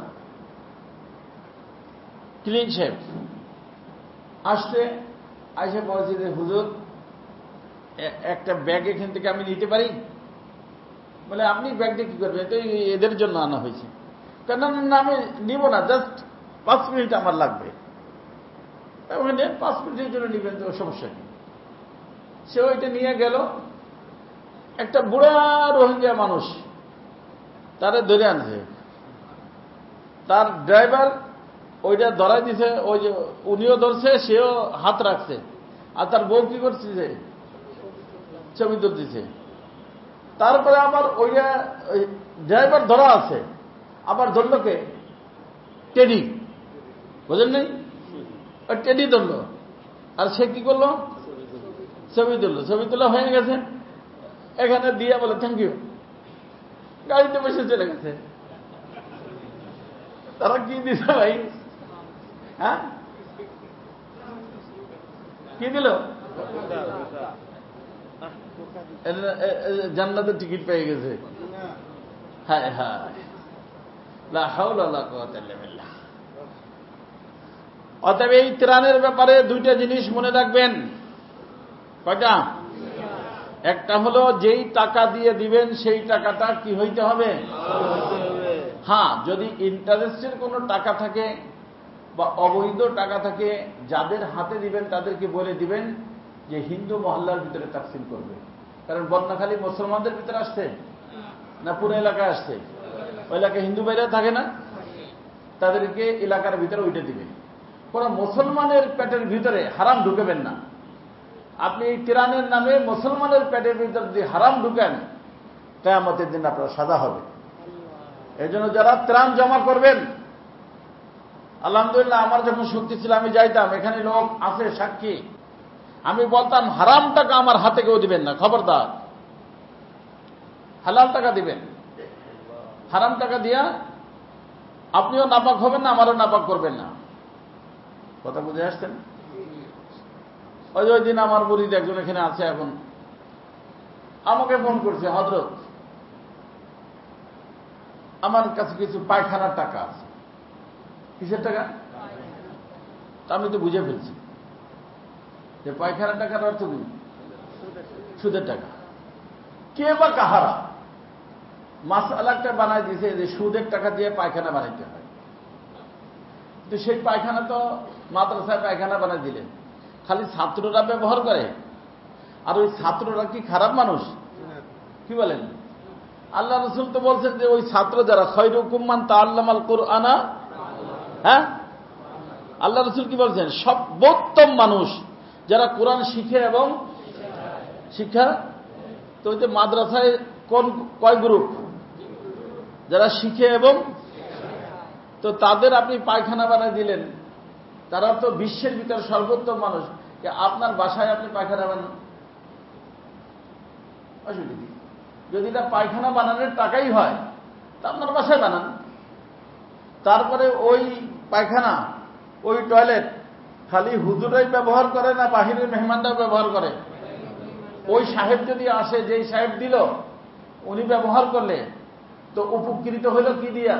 ক্লিন শেভ আসছে, আইসে বলছে যে হুজুর একটা ব্যাগ এখান থেকে আমি নিতে পারি? বলে আপনি ব্যাগটা কি করবেন? তো এদের জন্য আনা হয়েছে। কেন না আমি নিব না, জাস্ট পাঁচ মিনিট আমার লাগবে। ওখানে পাঁচ মিনিটের জন্য নিবেন তো সমস্যা নেই। সে ওইটা নিয়ে গেল। একটা বুড়া রোহিঙ্গা মানুষ তারে ধরে আনছে, তার ড্রাইভার ওইটা ধরাই দিছে, ওই যে উনিও ধরছে, সেও হাত রাখছে, আর তার বউ কি করছে যে ছবি তুলতেছে। তারপরে আবার ওইটা ড্রাইভার ধরা আছে, আবার ধরল কে? টেডি, বুঝলেন নেই? ওই টেডি ধরল, আর সে কি করলো? ছবি তুললো। ছবি তোলা হয়ে গেছে, এখানে দিয়ে বলে থ্যাংক ইউ, গাড়িতে বসে চলে গেছে। তারা কি দিছে ভাই? হ্যাঁ, কি দিল? জান্নাতের টিকিট পেয়ে গেছে। হ্যাঁ হ্যাঁ, লা হাওলা ওয়ালা কুওয়াতা ইল্লা বিল্লাহ। অতএব এই ত্রাণের ব্যাপারে দুইটা জিনিস মনে রাখবেন। কয়টা? একটা হলো যেই টাকা দিয়ে দিবেন সেই টাকাটা কি হইতে হবে? হ্যাঁ, যদি ইন্টারেস্টের কোনো টাকা থাকে বা অবৈধ টাকা থাকে, যাদের হাতে দিবেন তাদেরকে বলে দিবেন যে হিন্দু মহল্লার ভিতরে তাকসিম করবে। কারণ বন্যা খালি মুসলমানদের ভিতরে আসছে না পুরো এলাকায় আসছে? ওই এলাকায় হিন্দু বাইরে থাকে না, তাদেরকে এলাকার ভিতরে ওইটা দিবে। কোন মুসলমানের পেটের ভিতরে হারাম ঢুকেবেন না। আপনি এই ত্রাণের নামে মুসলমানের পেটের ভিতরে যদি হারাম ঢুকেন, কিয়ামতের দিন আপনার সাজা হবে। এই জন্য যারা ত্রাণ জমা করবেন, আলহামদুলিল্লাহ আমার যখন শক্তি ছিল আমি যাইতাম, এখানে লোক আছে সাক্ষী, আমি বলতাম হারাম টাকা আমার হাতে কেউ দিবেন না, খবরদার, হালাল টাকা দিবেন। হারাম টাকা দিয়া আপনিও নাপাক হবেন না, আমারও নাপাক করবেন না। কথা বুঝে আসছেন? ওই ওই দিন আমার মুরিদ একজন এখানে আছে, এখন আমাকে ফোন করছে, হযরত আমার কাছে কিছু পায়খানার টাকা আছে। কিসের টাকা? তা আমি তো বুঝে ফেলছি যে পায়খানার টাকার অর্থ কি? সুদের টাকা। কে বা কাহারা মাসআলাটা বানায় দিয়েছে যে সুদের টাকা দিয়ে পায়খানা বানাইতে হয়। তো সেই পায়খানা তো মাদ্রাসায় পায়খানা বানাই দিলেন, খালি ছাত্ররা ব্যবহার করে। আর ওই ছাত্ররা কি খারাপ মানুষ? কি বলেন? আল্লাহ রাসূল তো বলছেন যে ওই ছাত্র যারা খায়রুকুম মান তাআল্লামাল কুরআনা, হ্যাঁ, আল্লাহ রাসূল কি বলছেন? সর্বোত্তম মানুষ যারা কোরআন শিখে এবং শিক্ষা। তো ওই যে মাদ্রাসায় কোন কয় গ্রুপ? যারা শিখে এবং, তো তাদের আপনি পায়খানা বানায় দিলেন, তারা তো বিশ্বের ভিতরে সর্বোত্তম মানুষ। আপনার বাসায় আপনি পায়খানা বানান, অসুবিধা কি? যদি এটা পায়খানা বানানোর টাকাই হয় তা আপনার বাসায় বানান। তারপরে ওই পায়খানা, ওই টয়লেট খালি হুজুরাই ব্যবহার করে না বাহিরের মেহমানরাও ব্যবহার করে? ওই সাহেব যদি আসে, যেই সাহেব দিল উনি ব্যবহার করলে তো উপকৃত হইল কি দিয়া?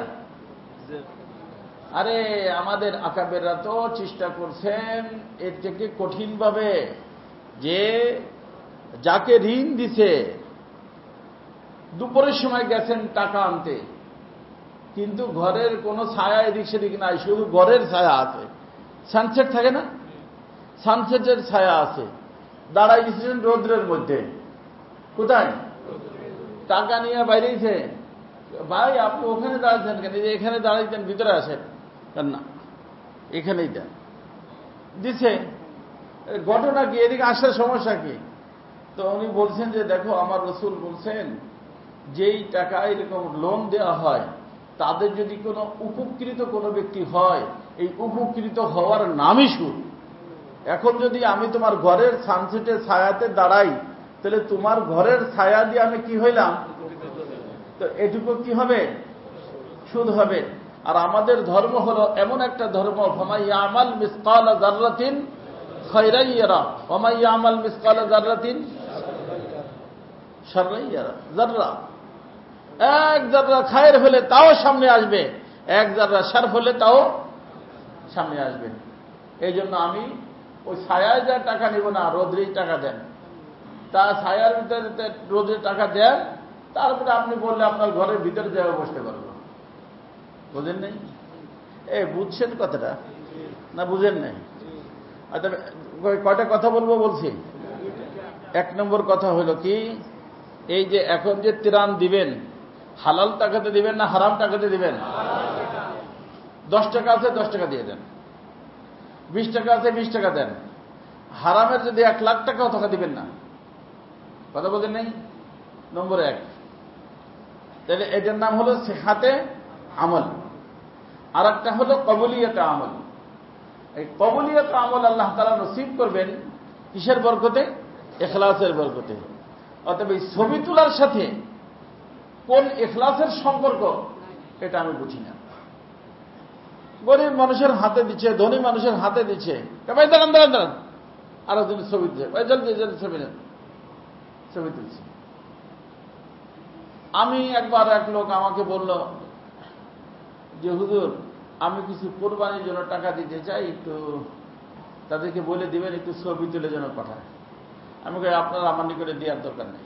আরে আমাদের আকাবেররা তো চেষ্টা করছেন এর থেকে কঠিনভাবে, যে যাকে ঋণ দিছে দুপুরের সময় গেছেন টাকা আনতে, কিন্তু ঘরের কোনো ছায়া এদিক সেদিক নাই, শুধু ঘরের ছায়া আছে। সানসেট থাকে না, সানসেটের ছায়া আছে, দাঁড়াই দিয়েছেন রৌদ্রের মধ্যে। কোথায়? টাকা নিয়ে বাইরেছে। ভাই আপনি ওখানে দাঁড়াচ্ছেন কেন? যে এখানে দাঁড়াইতেন, ভিতরে আসেন না, এখানেই দেন। দিছে, ঘটনা কি? এদিকে আসার সমস্যা কি? তো তো উনি বলছেন যে দেখো আমার রসুল বলছেন যেই টাকা এরকম লোন দেওয়া হয় তাদের যদি কোনো উপকৃত কোনো ব্যক্তি হয় এই উপকৃত হওয়ার নামই সুদ। এখন যদি আমি তোমার ঘরের সানসেটে ছায়াতে দাঁড়াই তাহলে তোমার ঘরের ছায়া দিয়ে আমি কি হইলাম, তো এটুকু কি হবে, সুদ হবে। আর আমাদের ধর্ম হলো এমন একটা ধর্ম, ফামান ইয়ামাল মিসকালা যাররাতিন খায়রান ইয়ারা ওয়া মান ইয়ামাল মিসকালা যাররাতিন শাররান ইয়ারা। যাররা এক যাররা খায়ের হলে তাও সামনে আসবে, এক যাররা শার হলে তাও সামনে আসবে। এই জন্য আমি ওই ছায়ায় যা টাকা নিব না, রোদ্রেই টাকা দেন। তা ছায়ার ভিতরে রোদে টাকা দেন, তারপরে আপনি বললে আপনার ঘরের ভিতরে যাওয়া বসতে পারবো। বুঝেন নাই? এ বুঝছেন কথাটা না বুঝেন নাই? আচ্ছা কয়টা কথা বলবো বলছি। এক নম্বর কথা হলো কি, এই যে এখন যে ত্রাণ দিবেন হালাল টাকাতে দিবেন না হারাম টাকাতে দিবেন? দশ টাকা আছে দশ টাকা দিয়ে দেন, বিশ টাকা আছে বিশ টাকা দেন। হারামের যদি এক লাখ টাকাও টাকা দিবেন না। কথা বলছেন নেই? নম্বর এক। তাহলে এটার নাম হলো সিহাতে আমল। আর একটা হলো কবুলিয়াতে আমল। এই কবুলিয়াতে আমল আল্লাহ তাআলা নসিব করবেন কিসের বরকতে? ইখলাসের বরকতে। অতএব এই ছবি তোলার সাথে কোন ইখলাসের সম্পর্ক এটা আমি বুঝি না। গরিব মানুষের হাতে দিচ্ছে, ধনী মানুষের হাতে দিচ্ছে, ভাই দাঁড়ান দাঁড়ান দাঁড়ান, আরো দিন ছবি দিচ্ছে, ভাই জলদি জলদি ছবি নেন, ছবি তুলছি। আমি একবার এক লোক আমাকে বলল যে হুজুর আমি কিছু কোরবানির জন্য টাকা দিতে চাই, একটু তাদেরকে বলে দিবেন একটু ছবি তুলে যেন পাঠায়। আমি কই আপনার আমার নিকটে দেওয়ার দরকার নেই।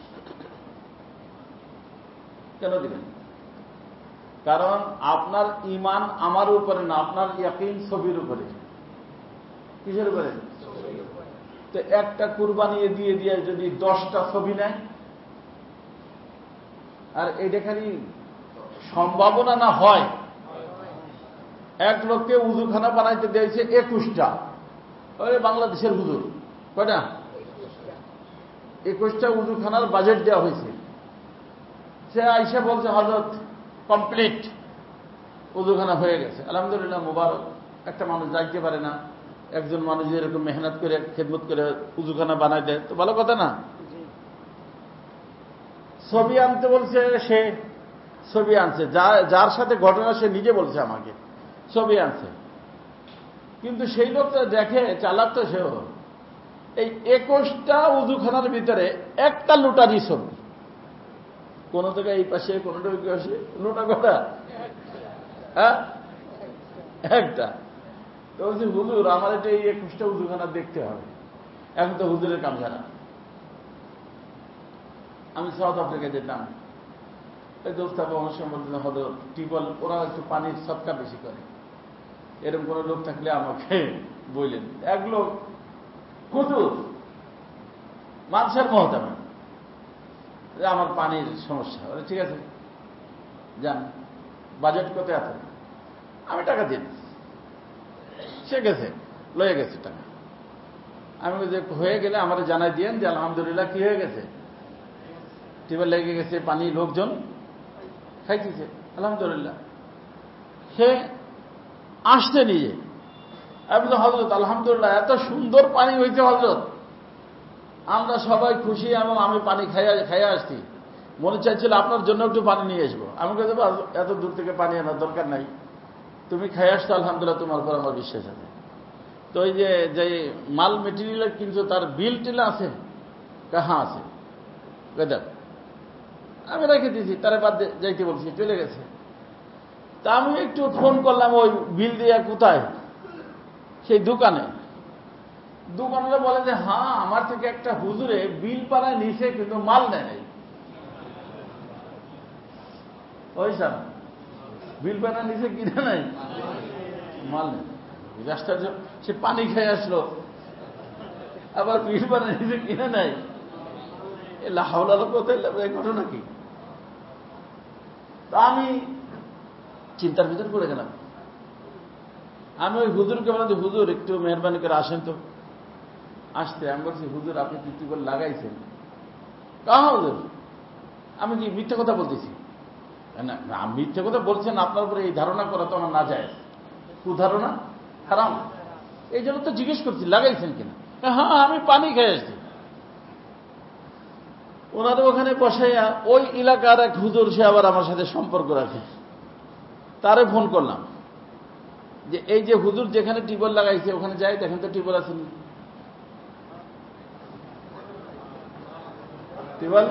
কেন দিবেন? কারণ আপনার ঈমান আমার উপরে না, আপনার ইয়াকিন ছবির উপরে। কিসের উপরে? তো একটা কুরবানি দিয়ে দিয়ে যদি দশটা ছবি নেয়, আর এটা খালি সম্ভাবনা না হয়। এক লোককে উজুখানা বানাইতে দিয়েছে একুশটা, ওই বাংলাদেশের হুজুর কয়টা? একুশটা উজুখানার বাজেট দেওয়া হয়েছে। সে আইসা বলছে হযরত কমপ্লিট, উজুখানা হয়ে গেছে, আলহামদুলিল্লাহ মুবারক। একটা মানুষ যাইতে পারে না, একজন মানুষ এরকম মেহনত করে খেদমত করে উজুখানা বানাই দেয়, তো ভালো কথা না? ছবি আনতে বলছে, সে ছবি আনছে, যার সাথে ঘটনা সে নিজে বলছে আমাকে, ছবি আনছে। কিন্তু সেই লোকটা দেখে চালাক তো সেও, এই একুশটা উজুখানার ভিতরে একটা লুটারি ছবি, কোন থেকে এই পাশে কোনটা ওই পাশে, লোটা কটা? হ্যাঁ একটা। তো বলছি হুজুর আমার এটা এই একুশটা উজুখানা দেখতে হবে। এখন তো হুজুরের কাম জানা। আমি সাউথ আফ্রিকা যেতাম, এই দোস্ত আমার সঙ্গে বলতে হয়তো টিউবওয়েল, ওরা একটু পানির সৎকা বেশি করে, এরকম কোন লোক থাকলে আমাকে বললেন। এক লোক হুজুর মানুষের মহতামে আমার পানির সমস্যা, ঠিক আছে যান, বাজেট কত এত, আমি টাকা দিন। সে গেছে, লয়ে গেছে টাকা। আমি যে হয়ে গেলে আমার জানাই দিয়েন যে আলহামদুলিল্লাহ কি হয়ে গেছে, টিউবওয়েল লেগে গেছে, পানি লোকজন খাইতেছে, আলহামদুলিল্লাহ। সে আসছে নিজে, আমি তো হযরত আলহামদুলিল্লাহ এত সুন্দর পানি হয়েছে হযরত, আমরা সবাই খুশি এবং আমি পানি খাইয়া খাইয়া আসছি, মনে চাইছিল আপনার জন্য একটু পানি নিয়ে আসবো। আমি কে দেবো, এত দূর থেকে পানি আনার দরকার নাই, তুমি খাই আসছো আলহামদুলিল্লাহ, তোমার উপর আমার বিশ্বাস আছে। তো ওই যে যে মাল মেটেরিয়াল কিনছো তার বিল টিল আছে? হ্যাঁ আছে। দেখ আমি রেখে দিয়েছি, তারা বাদ যাইতে বলছি, চলে গেছে। তা আমি একটু ফোন করলাম, ওই বিল দিয়ে কোথায়? সেই দোকানে। দোকানদার বলে যে হ্যাঁ আমার থেকে একটা হুজুরে বিল পাড়ায় নিছে কিন্তু মাল নেয় নাই। ওই স্যার বিল পাড়া নিছে কিনে নাই, মাল নেই। রাস্তার সে পানি খেয়ে আসলো, আবার বিল পাড়া নিছে কিনে নাই। হাওলা কোথায় ঘটনা কি? তা আমি চিন্তার ভিতর পড়ে গেলাম। আমি ওই হুজুরকে বললাম যে হুজুর একটু মেহরবানি করে আসেন তো। আসতে আমি বলছি হুজুর আপনি টিউবওয়েল লাগাইছেন, কাহা হুজুর, আমি কি মিথ্যে কথা বলতেছি? না, মিথ্যে কথা বলছেন, আপনার উপরে এই ধারণা করা তো আমার না যায়, কুধারণা, হারাম। এই জন্য তো জিজ্ঞেস করছি লাগাইছেন কিনা। হ্যাঁ, আমি পানি খেয়ে আসছি। ওনারা ওখানে বসাইয়া ওই এলাকার এক হুজুর, সে আবার আমার সাথে সম্পর্ক রাখে, তারে ফোন করলাম যে এই যে হুজুর যেখানে টিউবওয়েল লাগাইছে ওখানে যাই, দেখেন তো টিউবওয়েল আছে না। টিউবওয়েল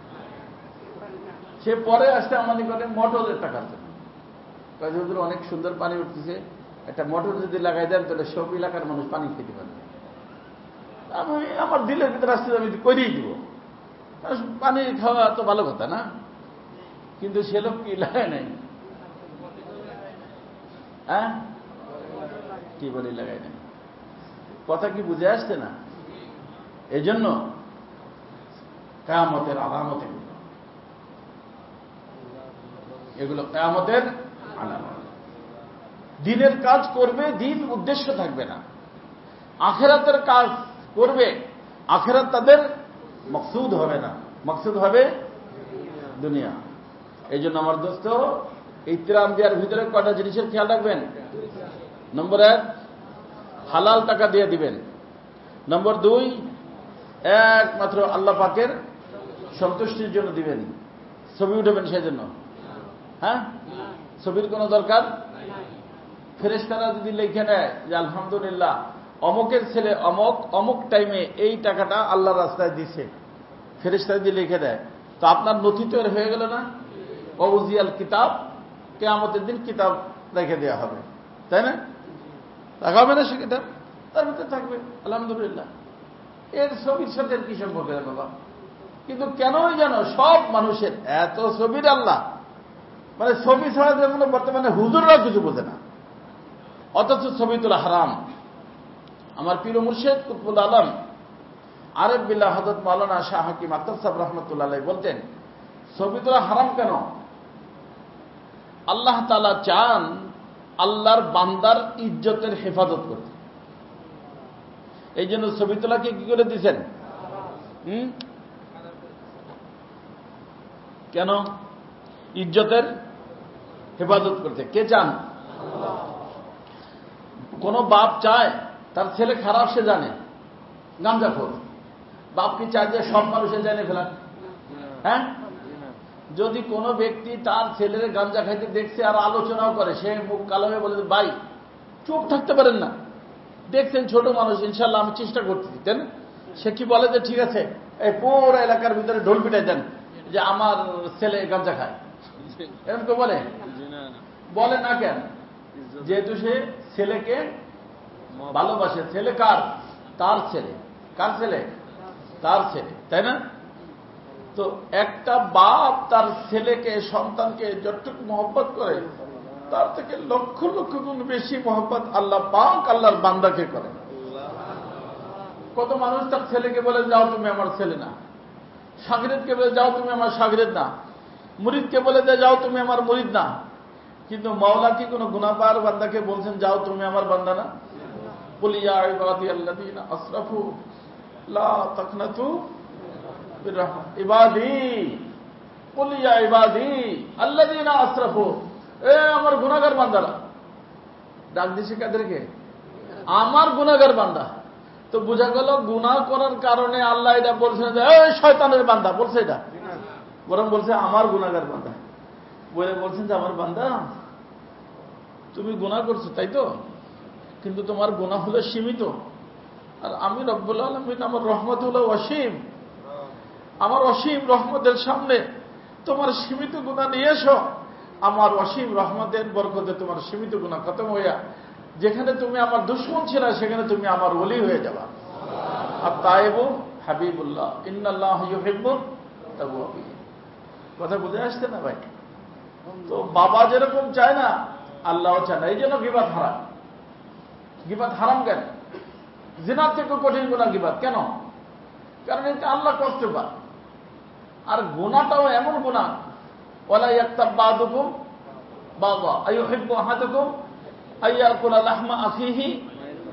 সে পরে আসতে আমাদের করে মোটরের টাকা জন্য, হুজুর অনেক সুন্দর পানি উঠতেছে, একটা মোটর যদি লাগাই দেন তাহলে সব এলাকার মানুষ পানি খেতে পারবে। আমি আমার দিলের ভিতরে আসতে আমি করেই দিব, পানি খাওয়া তো ভালো কথা না, কিন্তু সে লোক কি লাগায় নাই, হ্যাঁ কি বলি লাগাই নাই। কথা কি বুঝে আসছে না? এই জন্য কিয়ামতের আলামত এগুলো, এগুলো কিয়ামতের আলামত। দিনের কাজ করবে, দিন উদ্দেশ্য থাকবে না। আখিরাতের কাজ করবে, আখিরাত তাদের মকসুদ হবে না, মকসুদ হবে দুনিয়া। এই জন্য আমার দোস্ত, এই ত্রাণ দেওয়ার ভিতরে কয়টা জিনিসের খেয়াল রাখবেন। নম্বর এক, হালাল টাকা দিয়ে দিবেন। নম্বর দুই, একমাত্র আল্লাহ পাকের সন্তুষ্টির জন্য দিবেন। ছবি উঠাবেন সেই জন্য, হ্যাঁ ছবির কোনো দরকার। ফেরেশতারা যদি লিখে নেয় যে আলহামদুলিল্লাহ অমুকের ছেলে অমুক অমুক টাইমে এই টাকাটা আল্লাহর রাস্তায় দিছে, ফেরেশতারা যদি লিখে দেয়, তো আপনার নথি তৈরি হয়ে গেল না। ওয়াউজিয়াল কিতাব, কিয়ামতের দিন কিতাব রেখে দেওয়া হবে, তাই না? রাখা হবে না সে কিতাব, তার ভিতরে থাকবে আলহামদুলিল্লাহ। এর ছবির সাথে কি সম্পর্ক বাবা? কিন্তু কেনই যেন সব মানুষের এত ছবির আল্লাহ, মানে ছবি ছাড়া যেমন বর্তমানে হুজুররাও কিছু বোঝে না, অথচ ছবি তোলা হারাম। আমার পীর মুর্শিদ কুতুবুল আলম আরেফ বিল্লাহ হযরত মাওলানা শাহ হাকিম আতর সাহেব রহমতুল্লাহ আলাইহি বলতেন, ছবি তোলা হারাম কেন? আল্লাহ তাআলা চান আল্লাহর বান্দার ইজ্জতের হেফাজত করতে, এই জন্য ছবি তোলাকে কি করে দিয়েছেন? হুম কেন? ইজ্জতের হেফাজত করতে। কে চান? কোন বাপ চায় তার ছেলে খারাপ, সে জানে, গাঁজাখোর। বাপ কি চায় যে সব মানুষের জানে ফেলা? হ্যাঁ, যদি কোনো ব্যক্তি তার ছেলের গাঁজা খাইতে দেখছে আর আলোচনাও করে, সে মুখ কালো হয়ে বলে ভাই চুপ থাকতে পারেন না, দেখছেন ছোট মানুষ, ইনশাল্লাহ আমি চেষ্টা করতেছি, তাই না? সে কি বলে যে ঠিক আছে এই পুরো এলাকার ভিতরে ঢোল পিটাই দেন যে আমার ছেলে গাঁজা খায়, এরকম তো বলে? বলে না কেন? যেহেতু সে ছেলেকে ভালোবাসে। ছেলে কার? তার ছেলে। কার ছেলে? তার ছেলে, তাই না? তো একটা বাপ তার ছেলেকে, সন্তানকে যতটুকু মহব্বত করে তার থেকে লক্ষ লক্ষ গুণ বেশি মহব্বত আল্লাহ পাক আল্লাহর বান্দাকে করে। কত মানুষ তার ছেলেকে বলে যাও তুমি আমার ছেলে না, শাগিরেদকে বলে যাও তুমি আমার শাগিরেদ না, মুরিদকে বলে যে যাও তুমি আমার মুরিদ না। কিন্তু মাওলা কি কোনো গুনাহগার বান্দাকে বলছেন যাও তুমি আমার বান্দা না? কুল ইয়া ইবাদিয়াল্লাযীনা আসরাফু লা তাকনাতু মির রাহমাহ ইবাদি, কুল ইয়া ইবাদি আল্লাযীনা আসরাফু, এ আমার গুনাহগার বান্দারা। ডাক দিছে কাদেরকে? আমার গুনাহগার বান্দা। তো বোঝা গেল গুনাহ করার কারণে আল্লাহ এটা বলছেন যে এই শয়তানের বান্দা, বলছে এটা, বরং বলছে আমার গুনাহগার বান্দা। বলে বলছেন যে আমার বান্দা তুমি গুনাহ করছো তাই তো, কিন্তু তোমার গুনাহ হলো সীমিত, আর আমি রব্বুল আলামিন আমার রহমত হলো অসীম। আমার অসীম রহমতের সামনে তোমার সীমিত গুনাহ নিয়ে এসো, আমার অসীম রহমতের বরকতে তোমার সীমিত গুনাহ খতম হইয়া যেখানে তুমি আমার দুশমন ছিল সেখানে তুমি আমার ওলি হয়ে যাবা। আর তাইবু হাবিবুল্লাহ ইন্নাল্লাহু ইউহিব্বুত তাওয়াবিন। কথা বুঝে আসছে না ভাই? তো বাবা যেরকম চায় না আল্লাহ চায় না, এই জন্য গীবাত হারাম। গীবাত হারাম কেন? জিনার থেকে কঠিন গুনাহ গীবাত। কেন? কারণ এটা আল্লাহ কষ্ট পায়। আর গুনাহটাও এমন গুনাহ, ওয়ালা ইয়াক্তাব বাদুকুম বাদা আইয়ুহিব্বু আহাদুকুম আইয়াকুলা লাহমা আখিহি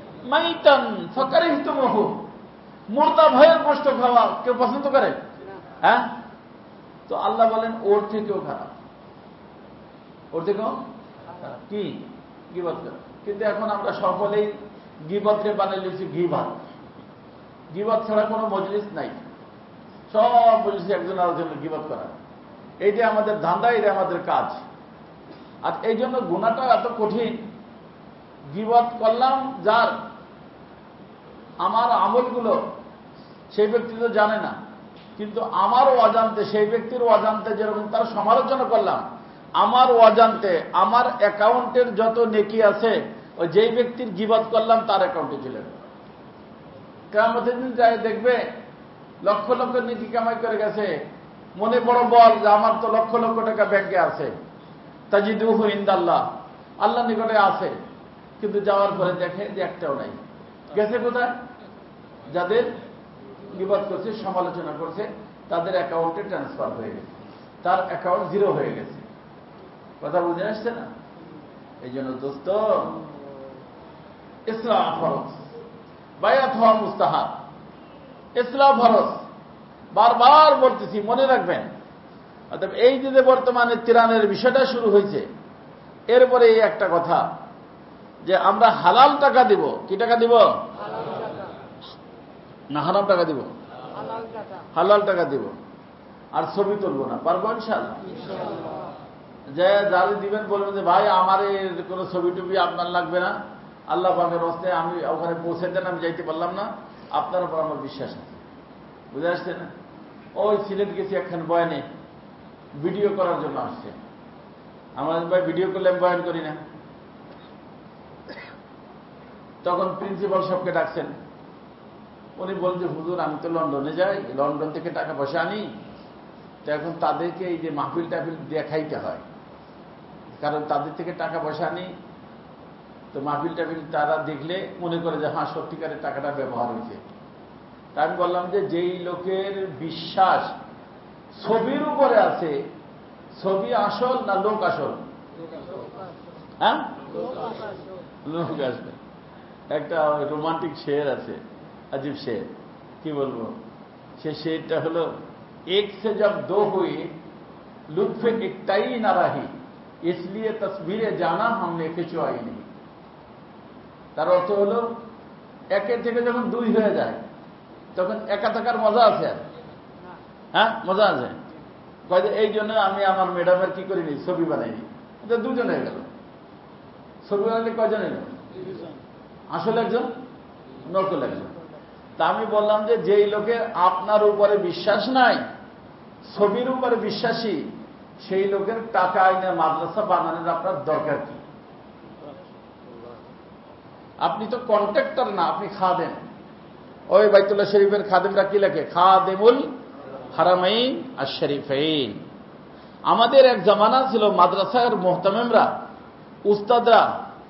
মাইতান ফাকারিহতুমুহু। মুর্দা ভাইয়ের গোশত খাওয়া কেউ পছন্দ করে? হ্যাঁ, তো আল্লাহ বলেন ওর থেকেও খারাপ, ওর থেকেও কি গীবত করা। কিন্তু এখন আমরা সকলেই গীবতকে বানিয়ে নিয়েছি গীবত। গীবত ছাড়া কোনো মজলিস নাই, সব মজলিসে একজন আরেকজনের গীবত করা, এইটা আমাদের ধান্দা, এটা আমাদের কাজ। আর এই জন্য গুনাহটা এত কঠিন। গীবত করলাম যার, আমার আমলগুলো সেই ব্যক্তি তো জানে না, কিন্তু আমারও অজান্তে, সেই ব্যক্তির অজান্তে যেরকম তার সমালোচনা করলাম, আমার অজান্তে আমার অ্যাকাউন্টের যত নেকি আছে ওই যেই ব্যক্তির গীবত করলাম তার অ্যাকাউন্টে চলে গেল। কিয়ামতের দিন যায় দেখবে লক্ষ লক্ষ নেকি কামাই করে গেছে, মনে বড় বল যে আমার তো লক্ষ লক্ষ টাকা ব্যাংকে আছে, তাজিদুহু ইনদাল্লাহ, আল্লাহ নিকটে আছে, কিন্তু যাওয়ার পরে দেখে যে একটাও নাই। গেছে কোথায়? যাদের গীবত করছে, সমালোচনা করছে, তাদের অ্যাকাউন্টে ট্রান্সফার হয়ে গেছে, তার অ্যাকাউন্ট জিরো হয়ে গেছে। কথা বুঝে আসছে না? এই জন্য দোস্ত, ইসলাম ফরজ, বায়াত হওয়া মুস্তাহাব, ইসলাম ফরজ। বারবার বলতেছি, মনে রাখবেন। অর্থাৎ এই যে বর্তমানে তিরানের বিষয়টা শুরু হয়েছে, এরপরে এই একটা কথা যে আমরা হালাল টাকা দিব। কি টাকা দিব? না হারাম টাকা দিব? হালাল টাকা দিব। আর ছবি তুলবো না, পারবো ইনশাআল্লাহ? যে যারা দিবেন বলবেন যে ভাই আমার কোনো ছবি টবি আপনার লাগবে না, আল্লাহ পাকের হস্তে আমি ওখানে পৌঁছে দেন, আমি যাইতে পারলাম না, আপনার উপর আমার বিশ্বাস আছে। বুঝে আসছে না? ওই সিলেট গেছি একখান বয়ানে, ভিডিও করার জন্য আসছে। আমার ভাই ভিডিও করলে আমি বয়ান করি না। তখন প্রিন্সিপাল সাহেবকে ডাকছেন, উনি বলেন যে হুজুর আমি তো লন্ডনে যাই, লন্ডন থেকে টাকা পয়সা আনি, তো এখন তাদেরকে এই যে মাহফিল টাহফিল দেখাইতে হয়, কারণ তাদের থেকে টাকা পয়সা আনি, তো মাহফিল টাহফিল তারা দেখলে মনে করে যে হ্যাঁ সত্যিকারের টাকাটা ব্যবহার হয়েছে। তা আমি বললাম যে যেই লোকের বিশ্বাস ছবির উপরে আছে, ছবি আসল না লোক আসল? হ্যাঁ, লোক আসবে। একটা রোমান্টিক শের আছে, अजीब शेर, কি বলবো, সে শেরটা হলো এক সে জব দো হুই লুৎফে একটাই না রাহি इसलिए तस्वीरें जाना हमने खिंचवाई नहीं। তার অর্থ হলো একের থেকে যখন দুই হয়ে যায় তখন একা থাকার মজা আছে। আর হ্যাঁ, মজা আছে। কয় যে এই জন্য আমি আমার ম্যাডামের কি করিনি, ছবি বানাইনি। এটা দুজন হয়ে গেল। ছবি বানাইলে কয়জন হয়ে গেল? আসলে একজন, নকল একজন। তা আমি বললাম যে যেই লোকের আপনার উপরে বিশ্বাস নাই, ছবির উপরে বিশ্বাসী, সেই লোকের টাকা আইনে মাদ্রাসা বানানোর আপনার দরকার কি? আপনি তো কন্ট্রাক্টর না, আপনি খাদেম। ওই বাইতুল্লাহ শরীফের খাদেমরা কি লেখে? খাদেমুল হারামাইন আর শরীফাইন। আমাদের এক জামানা ছিল মাদ্রাসার মুহতামিমরা, উস্তাদরা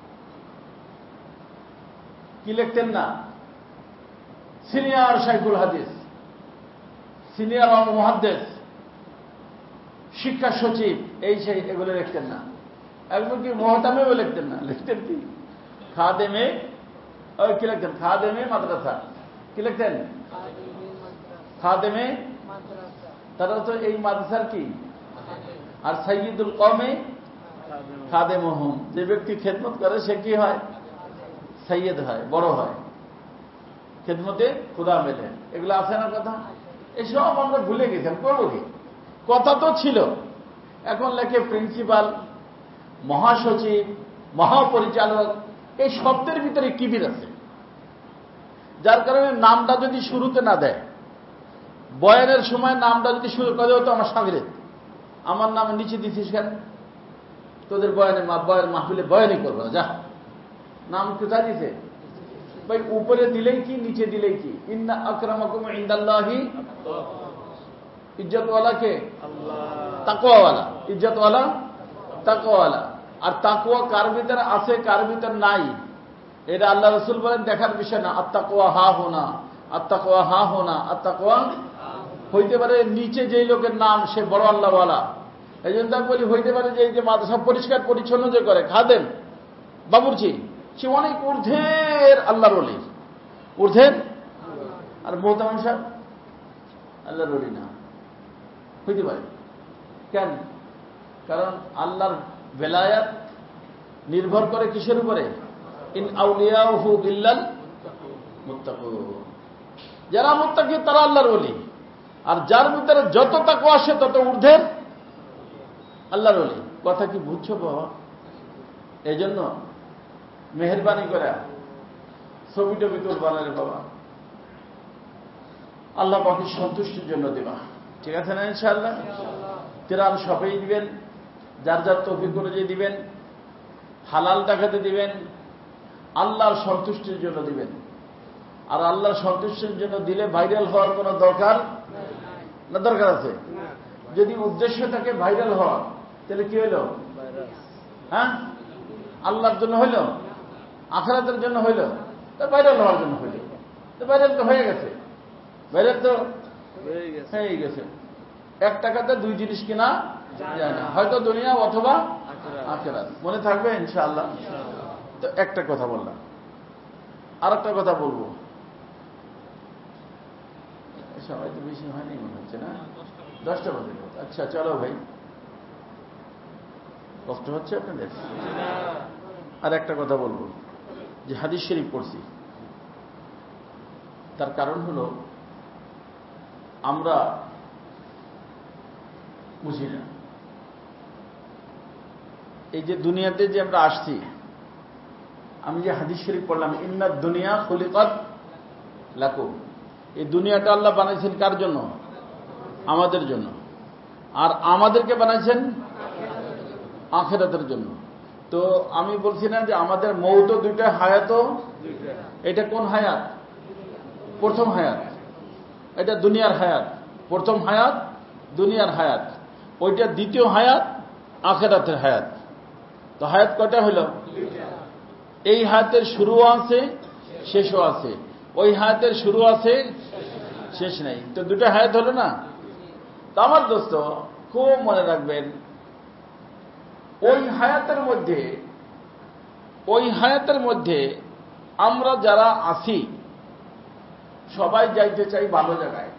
কি লিখতেন না? সিনিয়র শাইখুল হাদিস, সিনিয়র মুহাদ্দিস, শিক্ষা সচিব, এই সেই এগুলো লিখতেন না। একদম কি মুহতামিমও লিখতেন না, লিখতেন কি খাদেমে, ওই কি লিখতেন? খাদেমে মাদ্রাসা। কি লিখতেন? খাদেমে। তারা তো এই মাদ্রাসার কি? আর সাইয়্যিদুল কওমে খাদেমুহুম, যে ব্যক্তি খেদমত করে সে কি হয়? সৈয়দ হয়, বড় হয়, খেদমতে খুদা মেলে। এগুলো আছে না কথা? এসব আমরা ভুলে গেছেন, করবো কি? কথা তো ছিল। এখন লেখে প্রিন্সিপাল, মহাসচিব, মহাপরিচালক, এই শব্দের ভিতরে কিবির আছে, যার কারণে নামটা যদি শুরুতে না দেয়, বয়ানের সময় নামটা যদি শুরু করে, তো আমার সাগরে আমার নাম নিচে দিছিস কেন? তোদের বয়ানে বয়ান মাহফিলে বয়ানই করবো না, যা। নাম কোথায় দিছে ভাই? উপরে দিলেই কি, নিচে দিলেই কি? ইন্না আকরামাকুম ইনদাল্লাহি, ইজ্জতওয়ালা কে? তাকওয়াওয়ালা। ইজ্জতওয়ালা তাকওয়াওয়ালা। আর তাকওয়া কার ভিতরে আছে, কার ভিতর নাই, এটা আল্লাহ রাসূল বলেন দেখার বিষয় না। আত্তাকওয়া হা হোনা, আত্তাকওয়া হা হোনা, আত্তাকওয়া হইতে পারে নিচে যেই লোকের নাম সে বড় আল্লাহওয়ালা। এই জন্য আমি বলি হইতে পারে যে এই যে মাদ্রাসা পরিষ্কার পরিচ্ছন্ন যে করে খাদেম, বাবুর্চি, সে অনেক ঊর্ধ্বের আল্লাহর ওলি, ঊর্ধ্বের। আর মুহতামিম সাহেব আল্লাহর ওলি না, হইতে পারে। কেন? কারণ আল্লাহর বেলায়াত নির্ভর করে কিসের উপরে? ইন আউলিয়াহু ইল্লাল মুত্তাকুন। যারা মুত্তাকি তারা আল্লাহর ওলি, আর যার ভিতরে যত তাকওয়া আসে তত ঊর্ধ্বের আল্লাহর ওলি। কথা কি বুঝছো বাবা? এই জন্য মেহেরবানি করে ছবি টবি তোর বানালে বাবা, আল্লাহ পাকের সন্তুষ্টির জন্য দেবা, ঠিক আছে না? ইনশাআল্লাহ তিরান সবাই দিবেন, যার যার তৌফিক অনুযায়ী দিবেন, হালাল টাকাতে দিবেন, আল্লাহর সন্তুষ্টির জন্য দিবেন। আর আল্লাহর সন্তুষ্টির জন্য দিলে ভাইরাল হওয়ার কোনো দরকার না? দরকার আছে। যদি উদ্দেশ্য থাকে ভাইরাল হওয়া, তাহলে কি হইল? হ্যাঁ, আল্লাহর জন্য হইল, আখিরাতের জন্য হইল, তা ভাইরাল হওয়ার জন্য হইল। তো ভাইরাল তো হয়ে গেছে, ভাইরাল তো হয়ে গেছে। এক টাকাতে দুই জিনিস কিনা যায় না, হয়তো দুনিয়া অথবা আখিরাত। মনে থাকবে ইনশাআল্লাহ। তো একটা কথা বললাম, আর একটা কথা বলবো। সবাই তো বেশি হয়নি মনে হচ্ছে না, দশটা বাজে। আচ্ছা চলো ভাই, কষ্ট হচ্ছে আপনাদের? আর একটা কথা বলবো, যে হাদিস শরীফ পড়ছি, তার কারণ হলো আমরা বুঝি না এই যে দুনিয়াতে যে আমরা আসছি। আমি যে হাদিস শরীফ পড়লাম, ইন্নাদ দুনিয়া খুলিকাত লাকুম, এই দুনিয়াটা আল্লাহ বানাইছেন কার জন্য? আমাদের জন্য। আর আমাদেরকে বানাইছেন আখিরাতের জন্য। তো আমি বলছি না যে আমাদের মৌত দুইটা, হায়াতও এটা কোন হায়াত? প্রথম হায়াত। এটা দুনিয়ার হায়াত, প্রথম হায়াত দুনিয়ার হায়াত। ওইটা দ্বিতীয় হায়াত আখিরাতের হায়াত। তো হায়াত কয়টা হইল? এই হায়াতের শুরুও আছে, শেষও আছে। ওই হায়াতের শুরু আছে, শেষ নেই। তো দুটো হায়াত হলো না? তো আমার দোস্ত খুব মনে রাখবেন, ওই হায়াতের মধ্যে ওই হায়াতের মধ্যে আমরা যারা আছি সবাই যাইতে চাই ভালো জায়গায়।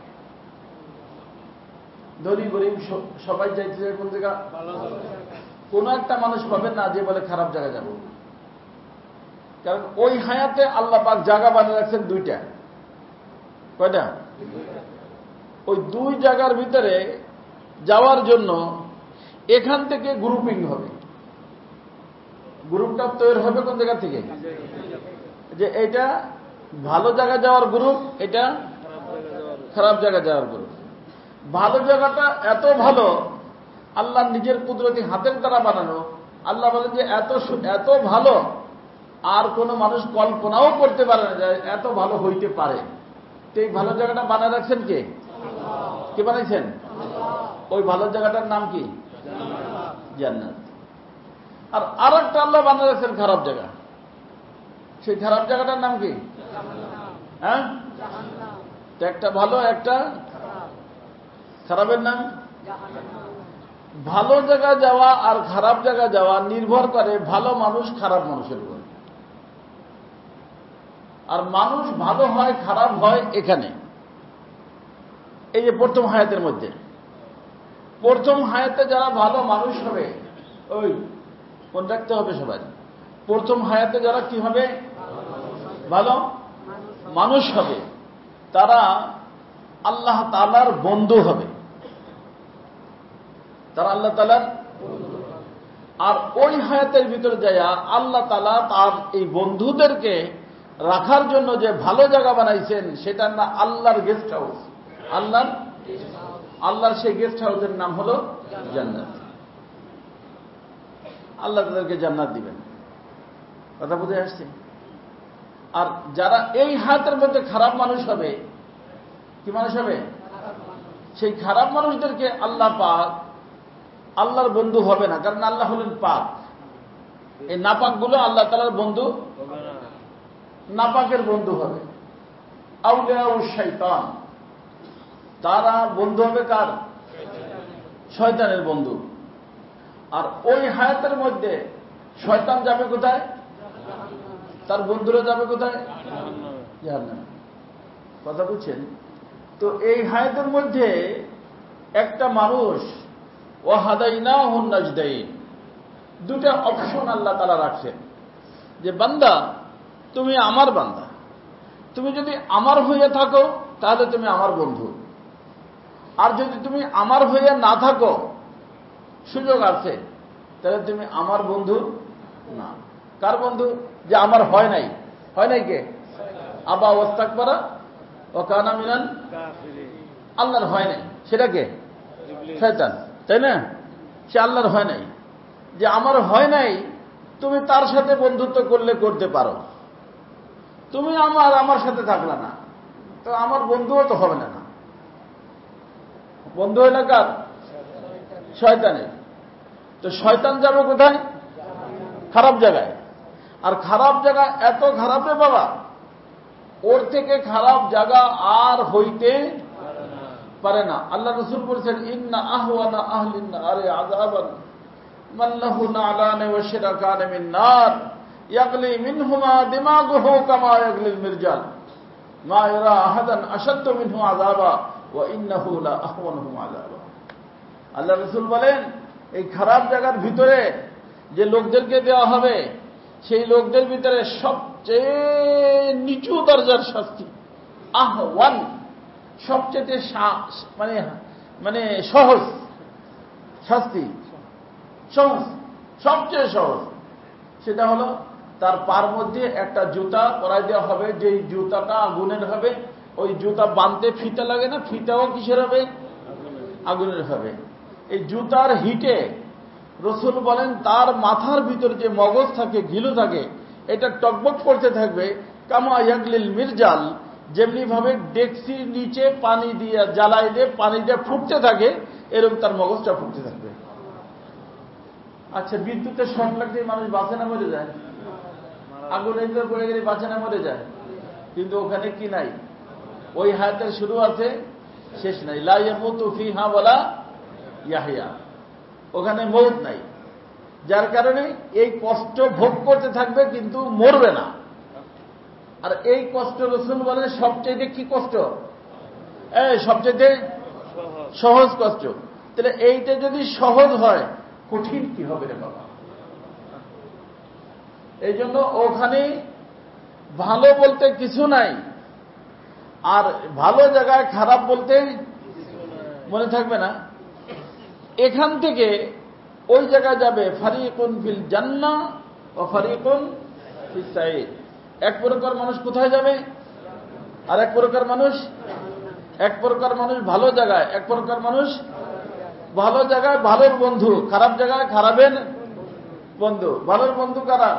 ধনী গরিব সবাই যাইতে চাই কোন জায়গা? কোন একটা মানুষ পাবেন না যে বলে খারাপ জায়গায় যাব। কারণ ওই হায়াতে আল্লাহ পাক জায়গা বানিয়ে রাখছেন দুইটা। কয়টা? ওই দুই জায়গার ভিতরে যাওয়ার জন্য এখান থেকে গ্রুপিং হবে। গ্রুপটা তৈরি হবে কোন জায়গা থেকে? যে এটা ভালো জায়গায় যাওয়ার গ্রুপ, এটা খারাপ জায়গায় যাওয়ার গ্রুপ। ভালো জায়গাটা এত ভালো, আল্লাহ নিজের কুদরতি হাতের দ্বারা বানানো। আল্লাহ বলেন যে এত এত ভালো আর কোন মানুষ কল্পনাও করতে পারে না যে এত ভালো হইতে পারে। তো এই ভালো জায়গাটা বানায় রাখছেন কে? কে বানাইছেন? ওই ভালো জায়গাটার নাম কি? জান্নাত। আর আর একটা আল্লাহ বানায় রাখছেন খারাপ জায়গা। সেই খারাপ জায়গাটার নাম কি? হ্যাঁ, তো একটা ভালো একটা খারাপের নাম। ভালো জায়গা যাওয়া আর খারাপ জায়গা যাওয়া নির্ভর করে ভালো মানুষ খারাপ মানুষের উপর। আর মানুষ ভালো হয় খারাপ হয় এখানে, এই যে প্রথম হায়াতের মধ্যে। প্রথম হায়াতে যারা ভালো মানুষ হবে, ওই মনে রাখতে হবে সবাই, প্রথম হায়াতে যারা কি হবে? ভালো মানুষ হবে, তারা আল্লাহ তাআলার বন্ধু হবে। তারা আল্লাহ তাআলার, আর ওই হায়াতের ভিতরে যায় আল্লাহ তাআলা তার এই বন্ধুদেরকে রাখার জন্য যে ভালো জায়গা বানাইছেন, সেটার নাম আল্লাহর গেস্ট হাউস। আল্লাহর আল্লাহর সেই গেস্ট হাউসের নাম হলো জান্নাত। আল্লাহ তাদেরকে জান্নাত দিবেন। কথা বুঝে আসছে? আর যারা এই হায়াতের মধ্যে খারাপ মানুষ হবে, কি মানুষ হবে? সেই খারাপ মানুষদেরকে আল্লাহ পাক আল্লাহর বন্ধু হবে না, কারণ আল্লাহ হলেন পাক। এই নাপাক গুলো আল্লাহ তাআলার বন্ধু, নাপাকের বন্ধু হবে। আউলিয়া ও শয়তান, তারা বন্ধু হবে কার? শয়তানের বন্ধু। আর ওই হায়াতের মধ্যে শয়তান যাবে কোথায়? তার বন্ধুরা যাবে কোথায়? জাহান্নামে। কথা বুঝছেন? তো এই হায়াতের মধ্যে একটা মানুষ ওয়াহাদাইনাহু নাজদাইন, দুটা অপশন আল্লাহ তাআলা রাখছেন যে বান্দা তুমি আমার বান্দা, তুমি যদি আমার হয়ে থাকো তাহলে তুমি আমার বন্ধু, আর যদি তুমি আমার হয়ে না থাকো সুযোগ আছে তাহলে তুমি আমার বন্ধু না। কার বন্ধু? যে আমার হয় নাই, হয় নাই কে? আবা ওয়াস্তাকবারা ওয়া কানা মিনাল কাফিরিন, আল্লাহর হয় নাই, সেটা কে? শয়তান, তাই না? সে আল্লাহর হয় নাই। যে আমার হয় নাই তুমি তার সাথে বন্ধুত্ব করলে করতে পারো, তুমি আমার আমার সাথে থাকলে না তো আমার বন্ধুও তো হবে না। না বন্ধু হইল কার? শয়তানের। তো শয়তান যাবে কোথায়? খারাপ জায়গায়। আর খারাপ জায়গা এত খারাপ রে বাবা, ওর থেকে খারাপ জায়গা আর হইতে পারে না। আল্লাহ রাসূল বলেছেন ইন্না আহওয়ানা আহলিন নারে আযাবান মান লাহু নালান ওয়া শিরাকান মিন নার ইয়াগলি মিনহুমা দিমাগুহু কামা ইয়াগলিল মিরজাল মা ইয়ারা আহাদান আশাদ্দু মিনহু আযাবা ওয়া ইন্নাহু লা আহওয়ানুহুম আযাবা। আল্লাহ রাসূল বলেন এই খারাপ জায়গার ভিতরে যে লোকদেরকে দেওয়া হবে সেই লোকদের ভিতরে সবচেয়ে নিচু দরজার শাস্তি, আহওয়ান, সবচেয়ে মানে মানে সহজ শাস্তি, সহজ, সবচেয়ে সহজ, সেটা হলো তার পার মধ্যে একটা জুতা পরাই দেওয়া হবে, যেই জুতাটা আগুনের হবে। ওই জুতা বাঁধতে ফিতা লাগে না, ফিতাও কিসের হবে? আগুনের হবে। এই জুতার হিটে রসুল বলেন তার মাথার ভিতর যে মগজ থাকে, ঘিলু থাকে, এটা টকবক করতে থাকবে কামা ইয়াগলিল মিরজাল, যেমনি ভাবে ডেকসির নিচে পানি দিয়ে জ্বালাই দিয়ে পানিটা ফুটতে থাকে এরকম তার মগজটা ফুটতে থাকবে। আচ্ছা, বিদ্যুতের শর্ট লাগলে মানুষ বাঁচে না মরে যায়? আগুনের ভিতরে পড়ে গেলে বাঁচে না মরে যায়? কিন্তু ওখানে কি নাই? ওই হায়াতের শুরু আছে, শেষ নাই। লা ইয়ামুতু ফিহা ওয়ালা ইয়াহইয়া, ওখানে মৌত নাই। যার কারণে এই কষ্ট ভোগ করতে থাকবে কিন্তু মরবে না। আর এই কষ্ট রাসূল বলেন সবচেয়ে কি কষ্ট? এই সবচেয়ে সহজ কষ্ট। তাহলে এইটা যদি সহজ হয় কঠিন কি হবে রে বাবা? এই জন্য ওখানে ভালো বলতে কিছু নাই, আর ভালো জায়গায় খারাপ বলতে মনে থাকবে না। এখান থেকে ওই জায়গায় যাবে ফারিকুন ফিল জান্নাহ ওয়া ফারিকুন ফিস সাঈর। এক প্রকার মানুষ কোথায় যাবে আর এক প্রকার মানুষ? এক প্রকার মানুষ ভালো জায়গায়, এক প্রকার মানুষ ভালো জায়গায় ভালোর বন্ধু, খারাপ জায়গায় খারাপের বন্ধু। ভালোর বন্ধু কারা?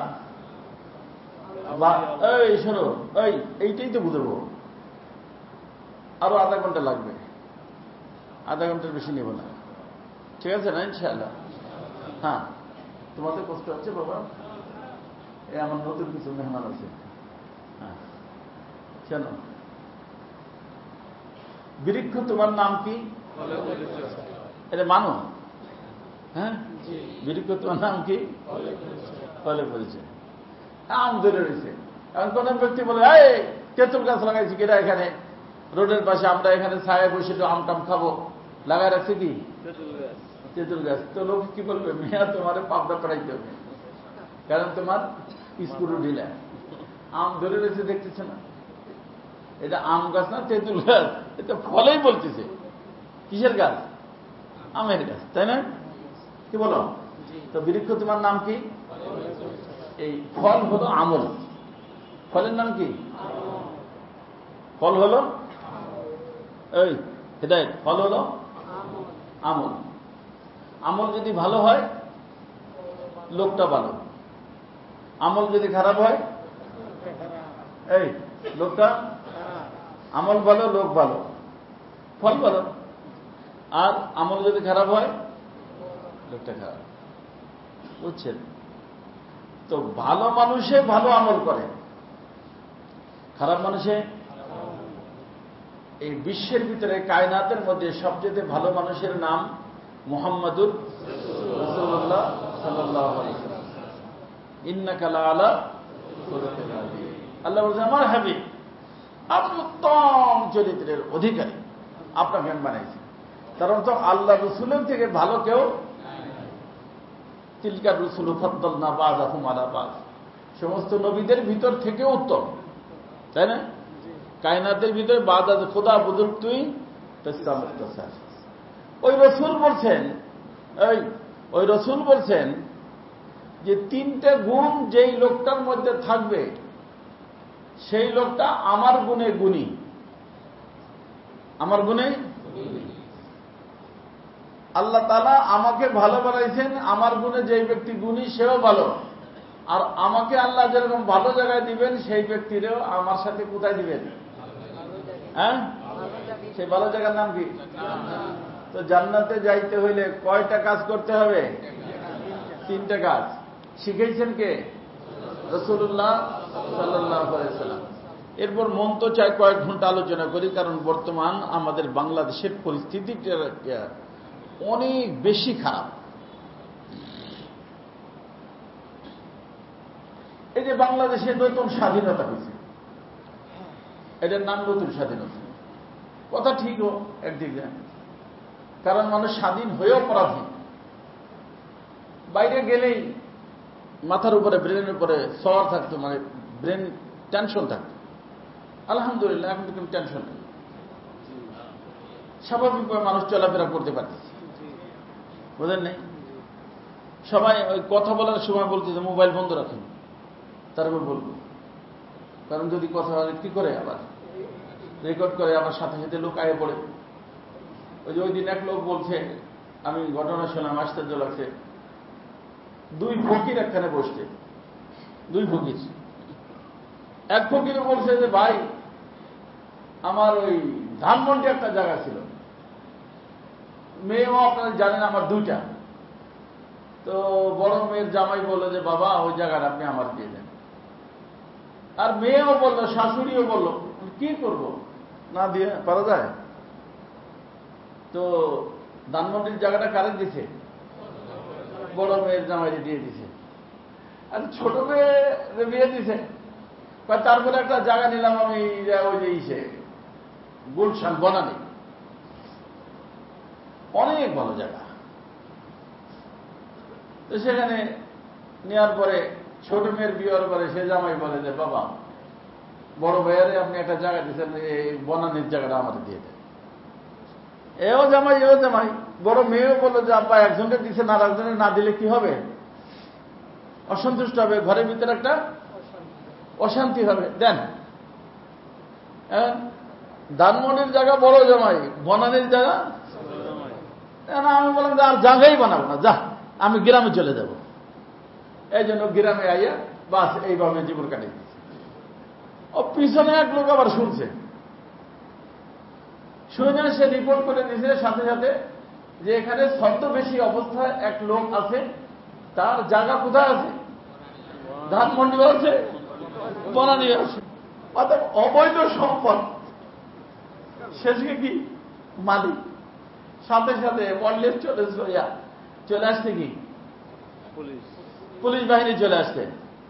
এই শোনো, এই এইটাই তো বুঝবো, আরো আধা ঘন্টা লাগবে, আধা ঘন্টার বেশি নেব না, ঠিক আছে না? ইনশাআল্লাহ। হ্যাঁ, তোমাদের কষ্ট হচ্ছে বাবা, এই আমার নতুন কিছু মেহমান আছে। হ্যাঁ শোনো, বৃক্ষ তোমার নাম কি? এটা মানো? হ্যাঁ, বৃক্ষ তোমার নাম কি? ফলে পরিচয়। আম ধরে রয়েছে। এখন কোন ব্যক্তি বলে এই তেঁতুল গাছ লাগাইছি কিনা এখানে রোডের পাশে, আমরা এখানে ছায়া বসে তো আম টাম খাবো, লাগাই রাখছি কি তেঁতুল গাছ। তো লোক কি বলবে? মেয়া তোমার পাবদা পড়াইতে হবে, কারণ তোমার স্ক্রু ঢিলা। আম ধরে রয়েছে দেখতেছে না? এটা আম গাছ না তেঁতুল গাছ, এটা ফলেই বলতেছে। কিসের গাছ? আমের গাছ, তাই না? কি বলো? তো বৃক্ষ তোমার নাম কি? এই ফল হলো আমল। ফলের নাম কি? ফল হলো এই হেদায়েত, ফল হলো আমল। আমল যদি ভালো হয় লোকটা ভালো, আমল যদি খারাপ হয় এই লোকটা, আমল ভালো লোক ভালো, ফল ভালো। আর আমল যদি খারাপ হয় লোকটা খারাপ। বুঝছেন? তো ভালো মানুষে ভালো আমল করে, খারাপ মানুষে। এই বিশ্বের ভিতরে কায়নাতের মধ্যে সবচেয়ে ভালো মানুষের নাম মুহাম্মাদুর রাসূলুল্লাহ সাল্লাল্লাহু আলাইহি ওয়াসাল্লাম। ইন্নাকা লাআলা খুলুকিন আযীম। আল্লাহ বলেন আমার হাবিব আপনি উত্তম চরিত্রের অধিকারী, আপনাকে আমি বানাইছি। তার অর্থ আল্লাহ রসুলের থেকে ভালো কেউ, তিলকা রসুল ফদ্দলনা বাযআহুম আলা বায, সমস্ত নবীদের ভিতর থেকে উত্তম, তাই না? কায়নাতের ভিতরে বাদ খোদা বুজুর্গ তুই পেস্তা মুক্তাসার। ওই রসুল বলছেন ওই ওই রসুল বলছেন যে তিনটে গুণ যেই লোকটার মধ্যে থাকবে সেই লোকটা আমার গুণে গুণী, আমার গুণে। আল্লাহ তাআলা আমাকে ভালো বানাইছেন, আমার গুণে যেই ব্যক্তি গুণী সেও ভালো, আর আমাকে আল্লাহ যেরকম ভালো জায়গায় দিবেন সেই ব্যক্তিরও আমার সাথে কোথায় দিবেন? হ্যাঁ, সেই ভালো জায়গার নাম কি? তো জান্নাতে যাইতে হইলে কয়টা কাজ করতে হবে? তিনটা কাজ। শিখাইছেন কে? রাসূলুল্লাহ সাল্লাল্লাহু আলাইহি ওয়াসাল্লাম। এরপর মন তো চাই কয়েক ঘন্টা আলোচনা করি, কারণ বর্তমান আমাদের বাংলাদেশের পরিস্থিতিটা অনেক বেশি খারাপ। এই যে বাংলাদেশে নতুন স্বাধীনতা হয়েছে, এটার নাম নতুন স্বাধীনতা। কথা ঠিকও একদিকে, কারণ মানুষ স্বাধীন হয়েও পরাধীন। বাইরে গেলেই মাথার উপরে, ব্রেনের উপরে সওয়ার থাকতো, মানে ব্রেন টেনশন থাকতো। আলহামদুলিল্লাহ এখন তো কোনো টেনশন নেই, স্বাভাবিকভাবে মানুষ চলাফেরা করতে পারতেছে, বুঝলেন নাই? সবাই ওই কথা বলার সময় বলতেছে মোবাইল বন্ধ রাখেন, তারপর বলবো, কারণ যদি কথা কি করে আবার রেকর্ড করে আবার সাথে সাথে লোক আয়ে পড়ে। ওই যে ওই দিন এক লোক বলছে, আমি ঘটনা শুনলাম, আশ্চর্য লাগছে। দুই ফকির একখানে বসছে, দুই ফকির। এক ফকির বলছে যে ভাই আমার ওই ধানমন্ডি একটা জায়গা ছিল, মেয়েও আপনারা জানেন আমার দুইটা। তো বড় মেয়ের জামাই বললো যে বাবা ওই জায়গাটা আপনি আমার দিয়ে দেন। আর মেয়েও বললো, শাশুড়িও বললো, কি করব, না দিয়ে পারা যায়? তো ধানমন্ডির জায়গাটা কারে দিছে? বড় মেয়ের জামাই দিয়ে দিছে। আর ছোট মেয়ে বিয়ে দিছে। তারপরে একটা জায়গা নিলাম আমি ওই যে ইসে গুলশান বনানী, অনেক ভালো জায়গা। তো সেখানে নেওয়ার পরে ছোট মেয়ের বিয়ের পরে সে জামাই বলে যে বাবা বড় ভাইয়ারে আপনি একটা জায়গা দিচ্ছেন, এই বনানীর জায়গাটা আমাদের দিয়ে দেন। এও জামাই এও জামাই। বড় মেয়েও বললো যে আব্বা একজনকে দিচ্ছেন আর একজনের না দিলে কি হবে? অসন্তুষ্ট হবে, ঘরের ভিতরে একটা অশান্তি হবে, দেন। ধানমন্ডির জায়গা বড় জামাই, বনানীর জায়গা আমি বললাম যে আর জায়গাই বানাবো না, যা আমি গ্রামে চলে যাব। এই জন্য গ্রামে আইয়া বাস এইভাবে জীবন কাটিয়ে দিচ্ছে। ও পিছনে এক লোক আবার শুনছে, শুনে সে রিপোর্ট করে দিয়েছে সাথে সাথে যে এখানে ছদ্মবেশী অবস্থায় এক লোক আছে, তার জায়গা কোথায় আছে? ধানমন্ডি আছে, বনানী আছে। অর্থাৎ অবৈধ সম্পদ শেষকে কি মালিক, সাথে সাথে ওয়ারলেস চলে চলে আসছে কি পুলিশ পুলিশ বাহিনী চলে আসছে।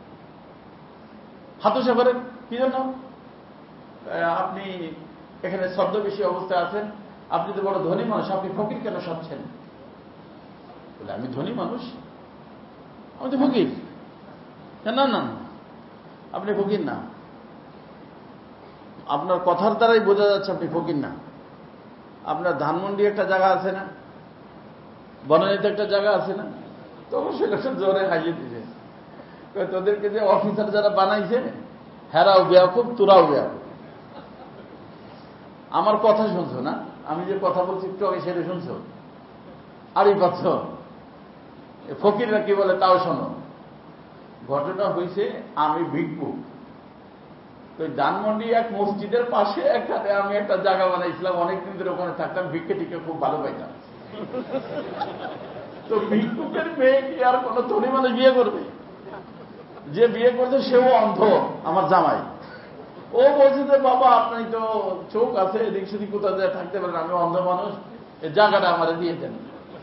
হাতুসা করেন কি জন্য? আপনি এখানে ছদ্মবেশী অবস্থায় আছেন, আপনি তো বড় ধনী মানুষ, আপনি ফকির কেন সাজছেন? বলে আমি ধনী মানুষ, আমি তো ফকির। না না আপনি ফকির না, আপনার কথার দ্বারাই বোঝা যাচ্ছে আপনি ফকির না। আপনার ধানমন্ডি একটা জায়গা আছে না, বনানীতে একটা জায়গা আছে না, তো অবশ্যই জোরে হাইয়ে দিছে। তোদেরকে যে অফিসার যারা বানাইছে হেরাও বেয়াকুব, তোরাও বেয়াকুব। আমার কথা শুনছো না? আমি যে কথা বলছি একটু আগে সেটা শুনছো? আরই পাচ্ছ ফকিররা কি বলে তাও শোনো। ঘটনা হয়েছে আমি ভিক্ষুক, তো ধানমন্ডি এক মসজিদের পাশে একখানে আমি একটা জায়গা বানাইছিলাম, অনেকদিন ধরে ওখানে থাকতাম, ভিক্ষে টিকে খুব ভালো পাইতাম। তো ভিক্ষুকের মেয়ে কি আর কোন ধনী মানুষ বিয়ে করবে? যে বিয়ে করছে সেও অন্ধ, আমার জামাই। ও বলছে যে বাবা আপনি তো চোখ আছে, এদিক সেদিক কোথাও যায় থাকতে পারেন, আমি অন্ধ মানুষ, এই জায়গাটা আমার দিয়ে দেন।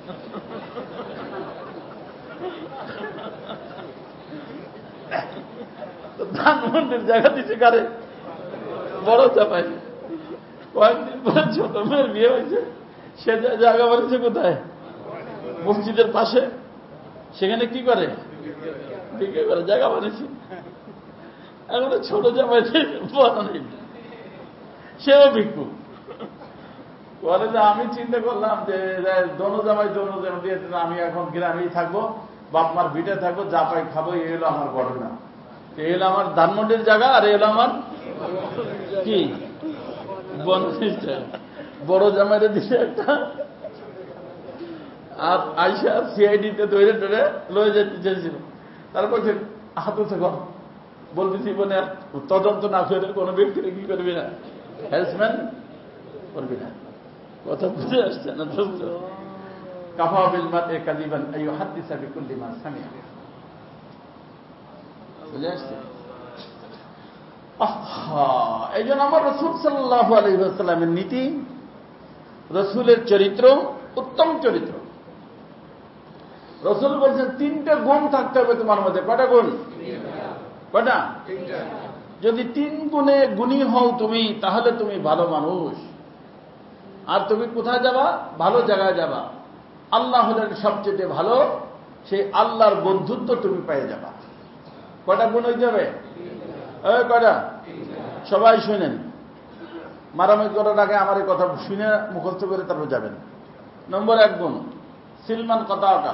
ধানমন্ডির জায়গা দিচ্ছে কারে? বড় জামাই। কয়েকদিন পরে ছোট মেয়ের বিয়ে হয়েছে, সে জায়গা বানিয়েছে কোথায়? মসজিদের পাশে। সেখানে কি করে? বিক্রি করে, জায়গা বানিয়েছে। এখন ছোট জামাই বানানি, সেও ভিক্ষু। বলে যে আমি চিন্তা করলাম যে দোনো জামাই দোনো জামাই দিয়ে আমি এখন গ্রামেই থাকবো, বাপ মার ভিটে থাকবো, যা পাই খাবো, এই হলো আমার ঘটনা। এই হলো আমার ধানমন্ডির জায়গা, আর এই হলো আমার কি বনশ্রীর জায়গা। বড় জামাইরে দিছে একটা, আর আইসা সিআইডিতে তৈরি টরে লয়ে যেতে চেয়েছিল। তারপর হাতে থাকো, বলবি জীবনে তদন্ত না করে কোনো ব্যক্তির কি করবি না, হ্যারাসমেন্ট করবি না। কথা বুঝে আসছে না দোস্ত? কাফা বিল মারই কাযিবান আইয়ুহাদ্দিসা বিকুল্লি মা সামিআ। বুঝে আসছে? আহা, এই জন্য আমার রাসূল সাল্লাল্লাহু আলাইহি ওয়াসাল্লামের নীতি, রাসূলের চরিত্র উত্তম চরিত্র। রাসূল বলছেন তিনটা গুণ থাকতে হবে তোমার মধ্যে। কয়টা গুণ? কয়টা? যদি তিন গুণে গুণী হও তুমি, তাহলে তুমি ভালো মানুষ। আর তুমি কোথায় যাবা? ভালো জায়গায় যাবা। আল্লাহ হলেন সবচেয়ে ভালো, সেই আল্লাহর বন্ধুত্ব তুমি পেয়ে যাবা। কয়টা গুণ হইতে হবে? ওই কয়টা? সবাই শুনেন, মারামারি করার আগে আমার এই কথা শুনে মুখস্থ করে তারপর যাবেন। নম্বর এক গুণ, সিলমান কথাটা।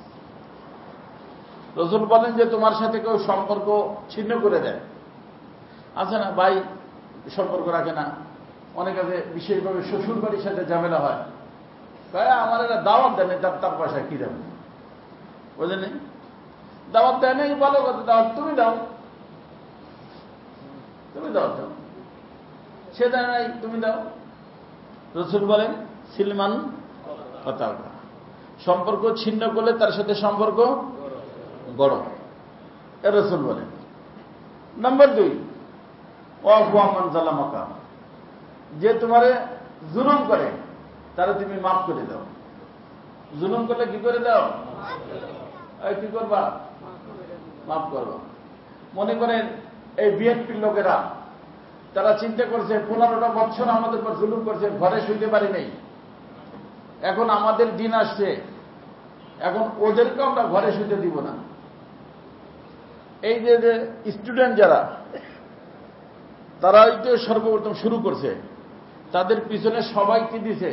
রাসূল বলেন যে তোমার সাথে কেউ সম্পর্ক ছিন্ন করে দেয়, আছে না ভাই সম্পর্ক রাখে না, অনেক আছে বিশেষভাবে শ্বশুর বাড়ির সাথে ঝামেলা হয়, আমার একটা দাওয়াত দেন, তার তার পয়সায় কি দেব, বুঝলেন? দাওয়াত দেয় নাই, ভালো কথা, দাওয়াত তুমি দাও, তুমি দাও, দাও, সে দেয় নাই, তুমি দাও। রাসূল বলেন সিলমান কথা, সম্পর্ক ছিন্ন করলে তার সাথে সম্পর্ক গড়, এ রাসূল বলেন। নম্বর দুই, ওয়াফু আম্মান যালামাকা, যে তোমারে জুলুম করে তারা তুমি মাফ করে দাও। জুলুম করলে কি করে দাও? কি করবা? মাফ করবা। মনে করেন এই বিএনপির লোকেরা, তারা চিন্তা করছে পনেরোটা বছর আমাদের উপর জুলুম করছে, ঘরে শুইতে পারি নাই, এখন আমাদের দিন আসছে, এখন ওদেরকে আমরা ঘরে শুইতে দিব না। এই যে স্টুডেন্ট যারা, তারাই তো সর্বপ্রথম শুরু করছে, তাদের পিছনে সবাই কি দিছে?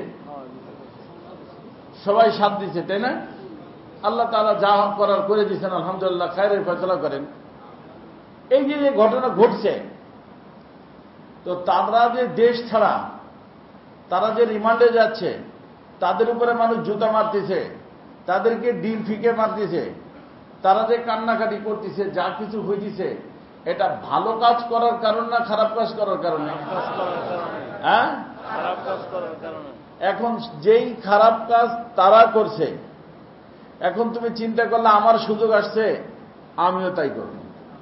সবাই সাথ দিছে, তাই না? আল্লাহ তাআলা যা করার করে দিচ্ছেন, আলহামদুলিল্লাহ, খায়রের ফয়সালা করেন। এই যে ঘটনা ঘটছে, তো তারা যে দেশ ছাড়া, তারা যে রিমান্ডে যাচ্ছে, তাদের উপরে মানুষ জুতা মারতেছে, তাদেরকে ডিম ফিকে মারতেছে, তারা যে কান্নাকাটি করতেছে, যা কিছু হয়েছে, এটা ভালো কাজ করার কারণ না খারাপ কাজ করার কারণে? হ্যাঁ, খারাপ কাজ করার কারণে। এখন যেই খারাপ কাজ তারা করছে, এখন তুমি চিন্তা করলে আমার সুযোগ আসছে, আমিও তাই করব।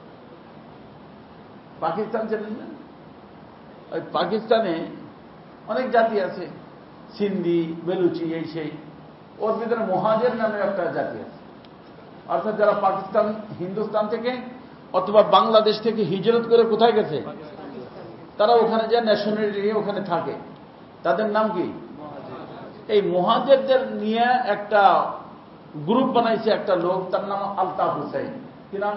পাকিস্তান চেনেন না? ওই পাকিস্তানে অনেক জাতি আছে, সিন্ধি, বেলুচি, এই সেই, ওর ভিতরে মুহাজির নামে একটা জাতি আছে, অর্থাৎ যারা পাকিস্তান, হিন্দুস্তান থেকে অথবা বাংলাদেশ থেকে হিজরত করে কোথায় গেছে, তারা ওখানে যে ন্যাশনালিটি নিয়ে ওখানে থাকে, তাদের নাম কি? এই মুহাজিরদের নিয়ে একটা গ্রুপ বানাইছে একটা লোক, তার নাম আলতাফ হুসাইন। কি নাম?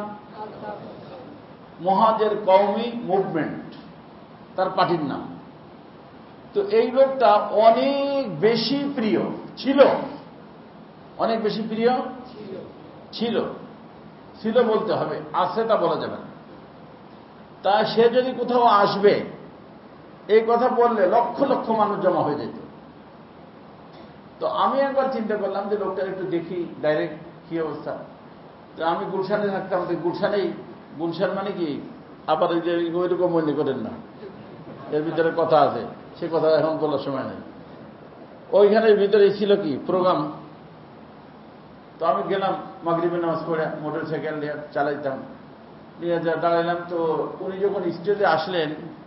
মুহাজির কওমি মুভমেন্ট, তার পার্টির নাম। তো এই লোকটা অনেক বেশি প্রিয় ছিল, অনেক বেশি প্রিয় ছিল, ছিল বলতে হবে, আছে তা বলা যাবে না। তা সে যদি কোথাও আসবে, এই কথা বললে লক্ষ লক্ষ মানুষ জমা হয়ে যেত। তো আমি একবার চিন্তা করলাম যে লোকটা একটু দেখি ডাইরেক্ট কি অবস্থা। তো আমি গুলশানে থাকতাম, তো গুলশানেই, গুলশান মানে কি আবার ওই যে ওইরকম মনে করেন না, এর ভিতরে কথা আছে, সে কথা এখন বলার সময় নেই। ওইখানের ভিতরে ছিল কি প্রোগ্রাম। তো আমি গেলাম মাগরিবের নামাজ পড়ে, মোটর সাইকেল নিয়ে চালাইতাম, নিয়ে যা দাঁড়াইলাম। তো উনি যখন স্টেজে আসলেন,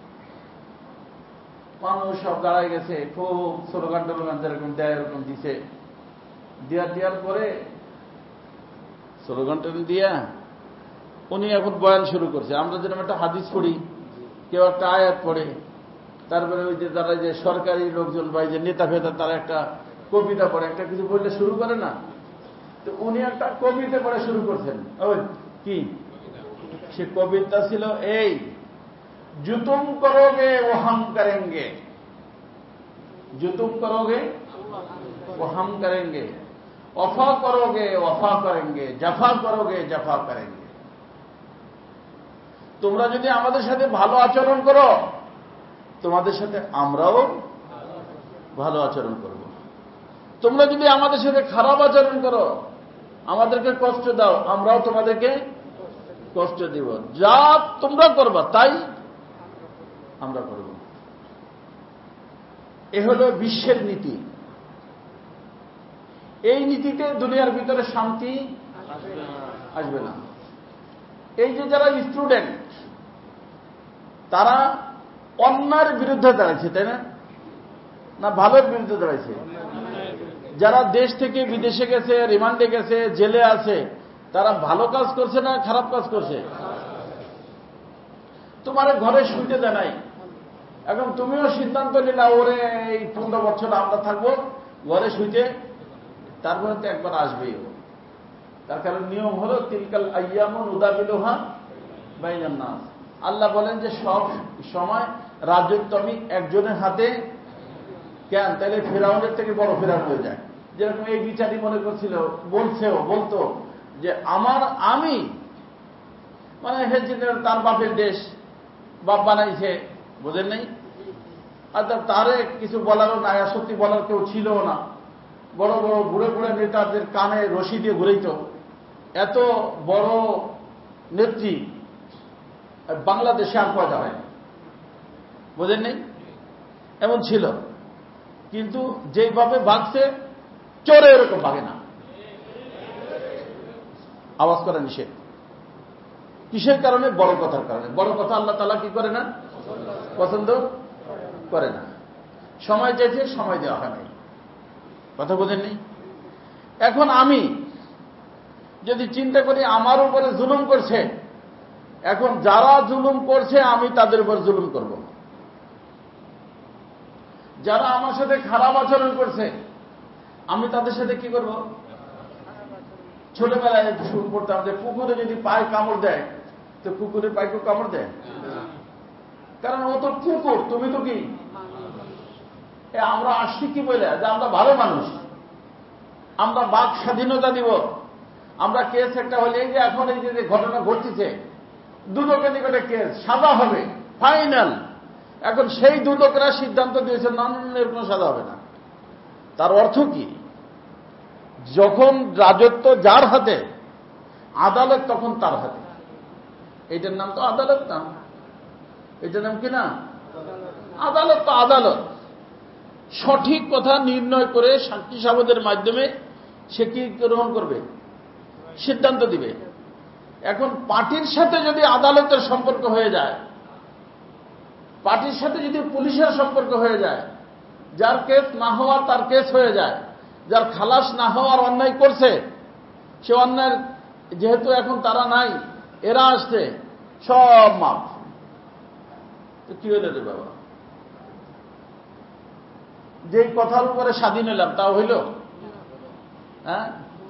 মানুষ সব দাঁড়ায় গেছে, খুব স্লোগান টোলোগান যেরকম দেয় এরকম দিছে, দেওয়ার দেওয়ার পরে স্লোগান টোন দিয়া উনি এখন বয়ান শুরু করছে। আমরা যেরকম একটা হাদিস পড়ি, কেউ একটা আয়াত পড়ে, তারপরে ওই যে যারা যে সরকারি লোকজন বা যে নেতা ফেতা, তারা একটা কবিতা পড়ে, একটা কিছু বললে শুরু করে না, তো উনি একটা কবিতা পড়ে শুরু করছেন। ওই কি সে কবিতা ছিল এই, জুতুম করোগে ও হাম করেঙ্গে, জুতুম করোগে ও হাম করেঙ্গে, ওফা করোগে ওফা করেঙ্গে, জাফা করোগে জাফা করেঙ্গে। তোমরা যদি আমাদের সাথে ভালো আচরণ করো, তোমাদের সাথে আমরাও ভালো আচরণ করব। তোমরা যদি আমাদের সাথে খারাপ আচরণ করো, আমাদেরকে কষ্ট দাও, আমরাও তোমাদেরকে কষ্ট দিব। যা তোমরা করবা তাই আমরা করব। এ হলো বিশ্বের নীতি। এই নীতিতে দুনিয়ার ভিতরে শান্তি আসবে না। এই যে যারা স্টুডেন্ট, তারা অন্যায়ের বিরুদ্ধে দাঁড়াইছে, তাই না? না ভালোর বিরুদ্ধে দাঁড়াইছে? যারা দেশ থেকে বিদেশে গেছে, রিমান্ডে গেছে, জেলে আছে, তারা ভালো কাজ করছে না খারাপ কাজ করছে? তোমার ঘরে শুইতে দেয় নাই, এখন তুমিও সিদ্ধান্ত নিলা ওরে এই পনেরো বছর আমরা থাকবো ঘরে শুইতে, তারপরে তো একবার আসবেই। তার কারণ নিয়ম হলো তিলকাল আইয়ামুন উদাবিলুহা বাইনান নাস। আল্লাহ বলেন যে সব সময় রাজত্ব আমি একজনের হাতে কেন, তাহলে ফেরাউনের থেকে বড় ফেরাউন হয়ে যায়। যেরকম এই বিচারই মনে করছিল, বলছেও বলতো যে আমার আমি মানে হেছিল তার বাপের দেশ, বাপ বানাইছে, বোঝেন নাই? আর তারে কিছু বলারও নাই, সত্যি বলার কেউ ছিল না। বড় বড় বুড়ে বুড়ে নেতাদের কানে রশি দিয়ে ঘুরেইত। এত বড় নেত্রী বাংলাদেশে আর পয়দা হয়, বোঝেন নেই? এমন ছিল। কিন্তু যেভাবে ভাগছে চোরে এরকম ভাগে না। আওয়াজ করা নিষেধ। কিসের কারণে? বড় কথার কারণে। বড় কথা আল্লাহ তাআলা কি করে না? পছন্দ করে না। সময় চাইছে, সময় দেওয়া হয় নাই। কথা বোঝেননি? এখন আমি যদি চিন্তা করি আমার উপরে জুলুম করছে, এখন যারা জুলুম করছে আমি তাদের উপর জুলুম করব। যারা আমার সাথে খারাপ আচরণ করছে আমি তাদের সাথে কি করব? ছোটবেলায় শুরু করতাম যে কুকুরে যদি পায়ে কামড় দেয়, তো কুকুরের পায়ে কামড় দেয়, কারণ ও তো কুকুর, তুমি তো কি? আমরা আসছি কি বলে যে আমরা ভালো মানুষ, আমরা বাক স্বাধীনতা দিব। আমরা কেস একটা হলে এই যে এখন এই যে ঘটনা ঘটতেছে, দুদকের নিকটে কেস সাজা হবে ফাইনাল। এখন সেই দুদকরা সিদ্ধান্ত দিয়েছে না, এর কোনো সাজা হবে না। তার অর্থ কি? যখন রাজত্ব যার হাতে, আদালত তখন তার হাতে। এটার নাম তো আদালত না, এটার নাম কি না? আদালত তো আদালত। সঠিক কথা নির্ণয় করে সাক্ষী সাবদের মাধ্যমে সে কি গ্রহণ করবে? সিদ্ধান্ত দিবে। এখন পার্টির সাথে যদি আদালতের সম্পর্ক হয়ে যায়, পার্টির সাথে যদি পুলিশের সম্পর্ক হয়ে যায়, যার কেস না হওয়ার তার কেস হয়ে যায়, যার খালাস না হওয়ার অন্যায় করছে সে অন্যায়, যেহেতু এখন তারা নাই, এরা আসছে, সব মাপ। তো কি হইল রে বাবা? যেই কথার উপরে স্বাধীন হলাম তাও হইল? হ্যাঁ,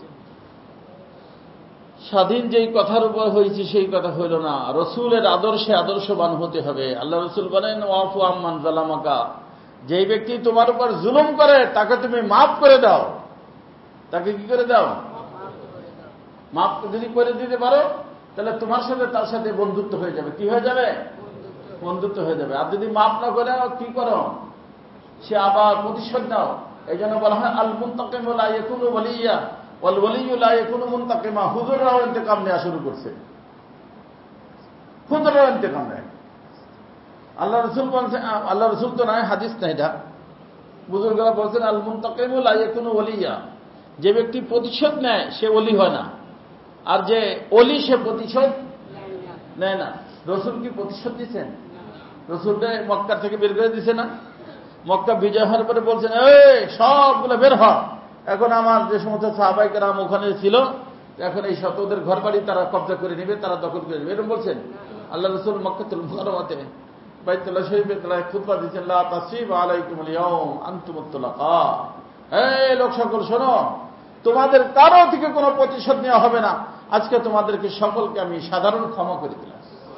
স্বাধীন যেই কথার উপর হয়েছে সেই কথা হইল না। রসুলের আদর্শে আদর্শবান হতে হবে। আল্লাহ রসুল বলেন ওয়াফু আম্মান জালামাকা, যেই ব্যক্তি তোমার উপর জুলুম করে তাকে তুমি মাফ করে দাও। তাকে কি করে দাও? মাফ যদি করে দিতে পারো তাহলে তোমার সাথে তার সাথে বন্ধুত্ব হয়ে যাবে। কি হয়ে যাবে? বন্ধুত্ব হয়ে যাবে। আর যদি মাফ না করে কি করো? সে আবার প্রতিশোধ নাও। এই জন্য বলা হয় আল মুনতাকিমু লা ইয়াকুনু ওয়ালিয়্যা ওয়াল ওয়ালিয়্যু লা ইয়াকুনু মুনতাকিমা। হুজুররাও ইন্তেকাম নেওয়া শুরু করছে, হুজুররাও ইন্তেকাম নেয়। আল্লাহ রসুল বলছেন, আল্লাহ রসুল তো নয়, হাদিস না এটা, বুজুর্গরা বলছেন আল মুনতাকিমু লা ইয়াকুনু ওয়ালিয়্যা, যে ব্যক্তি প্রতিশোধ নেয় সে ওলি হয় না, আর যে ওলি সে প্রতিশোধ নেয় না। রসুল কি প্রতিশোধ দিচ্ছেন? রসুলকে মক্কা থেকে বের করে দিছে না? মক্কা বিজয় হওয়ার পরে বলছেন এই সবগুলো বের হ, এখন আমার যে সমস্ত সাহাবায়ে কেরাম ওখানে ছিল, এখন এই শতদের ঘর বাড়ি তারা কবজা করে নেবে, তারা দখল করে নেবে, এরকম বলছেন। আল্লাহ রসুল মক্কাতুল মুকাররমাতে বাইতুল্লাহ শরীফে তারা খুতবা দিচ্ছেন, লা তাসরিবা আলাইকুমুল ইয়াওম আনতুমুত তুলাকা, এই লোক সকল শোনো, তোমাদের কারো থেকে কোনো প্রতিশোধ নেওয়া হবে না, আজকে তোমাদেরকে সকলকে আমি সাধারণ ক্ষমা করে দিলাম।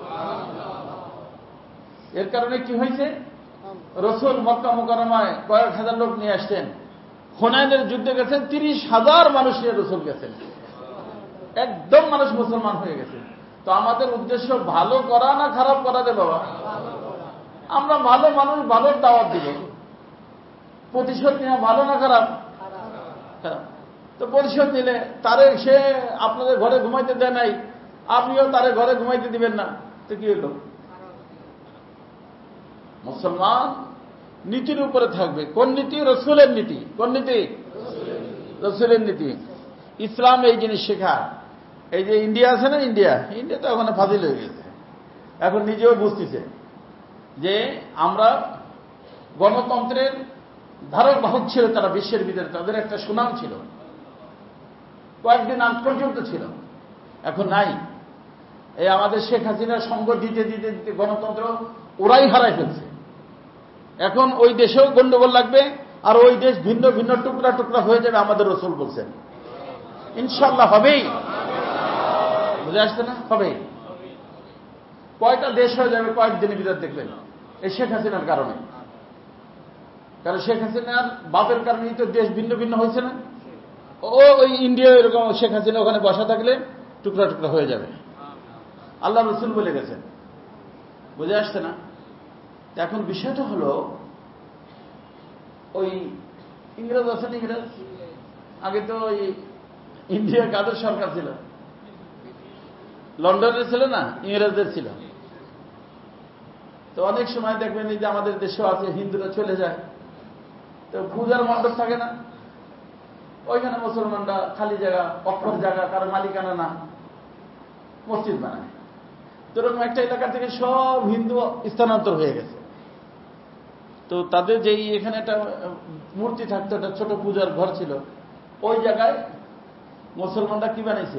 এর কারণে কি হয়েছে, রসুল মক্কা মুকাররমায় কয়েক হাজার লোক নিয়ে আসছেন, হুনাইনের যুদ্ধে গেছেন, তিরিশ হাজার মানুষ নিয়ে রসুল গেছেন, একদম মানুষ মুসলমান হয়ে গেছে। তো আমাদের উদ্দেশ্য ভালো করা না খারাপ করা রে বাবা? আমরা ভালো মানুষ, ভালো দাওয়াত দিব। প্রতিশোধ নেওয়া ভালো না খারাপ? খারাপ। তো প্রতিশোধ নিলে তারে সে আপনাদের ঘরে ঘুমাইতে দেয় নাই, আপনিও তারে ঘরে ঘুমাইতে দিবেন না, তো কি হলো? মুসলমান নীতির উপরে থাকবে। কোন নীতি? রসুলের নীতি। কোন নীতি? রসুলের নীতি। ইসলাম এই জিনিস শেখায়। এই যে ইন্ডিয়া আছে না, ইন্ডিয়া ইন্ডিয়া তো ওখানে ফাজিল হয়ে গেছে, এখন নিজেও বুঝতেছে যে আমরা গণতন্ত্রের ধারক বাহক ছিল তারা বিশ্বের ভিতরে, তাদের একটা সুনাম ছিল, কয়েকদিন আগ পর্যন্ত ছিল, এখন নাই। এই আমাদের শেখ হাসিনা সঙ্গ দিতে দিতে দিতে গণতন্ত্র ওরাই হারাই ফেলছে। এখন ওই দেশেও গন্ডগোল লাগবে, আর ওই দেশ ভিন্ন ভিন্ন টুকরা টুকরা হয়ে যাবে, আমাদের রসুল বলছেন। ইনশাল্লাহ হবেই, বুঝে আসছে না? হবেই। কয়টা দেশ হয়ে যাবে কয়েকদিনের ভিতরে দেখবেন, এই শেখ হাসিনার কারণে। কারণ শেখ হাসিনার বাপের কারণেই তো দেশ ভিন্ন ভিন্ন হয়েছে না। ও ওই ইন্ডিয়া এরকম শেখ হাসিনা ওখানে বসা থাকলে টুকরা টুকরা হয়ে যাবে, আল্লাহ রসুল বলে গেছেন। বুঝে আসছে না? এখন বিষয়টা হলো, ওই ইংরেজ আছেন, ইংরেজ আগে তো ওই ইন্ডিয়া কাদের সরকার ছিল? লন্ডনের ছিল না, ইংরেজদের ছিল। তো অনেক সময় দেখবেন এই যে আমাদের দেশেও আছে, হিন্দুরা চলে যায়, তো পূজার মণ্ডপ থাকে না, ওইখানে মুসলমানরা খালি জায়গা, অক্ষর জায়গা, কারো মালিকানা না, মসজিদ বানায়। তো এরকম একটা এলাকা থেকে সব হিন্দু স্থানান্তর হয়ে গেছে। তো তাদের যেই এখানে একটা মূর্তি থাকতো, একটা ছোট পূজার ঘর ছিল, ওই জায়গায় মুসলমানরা কি বানাইছে?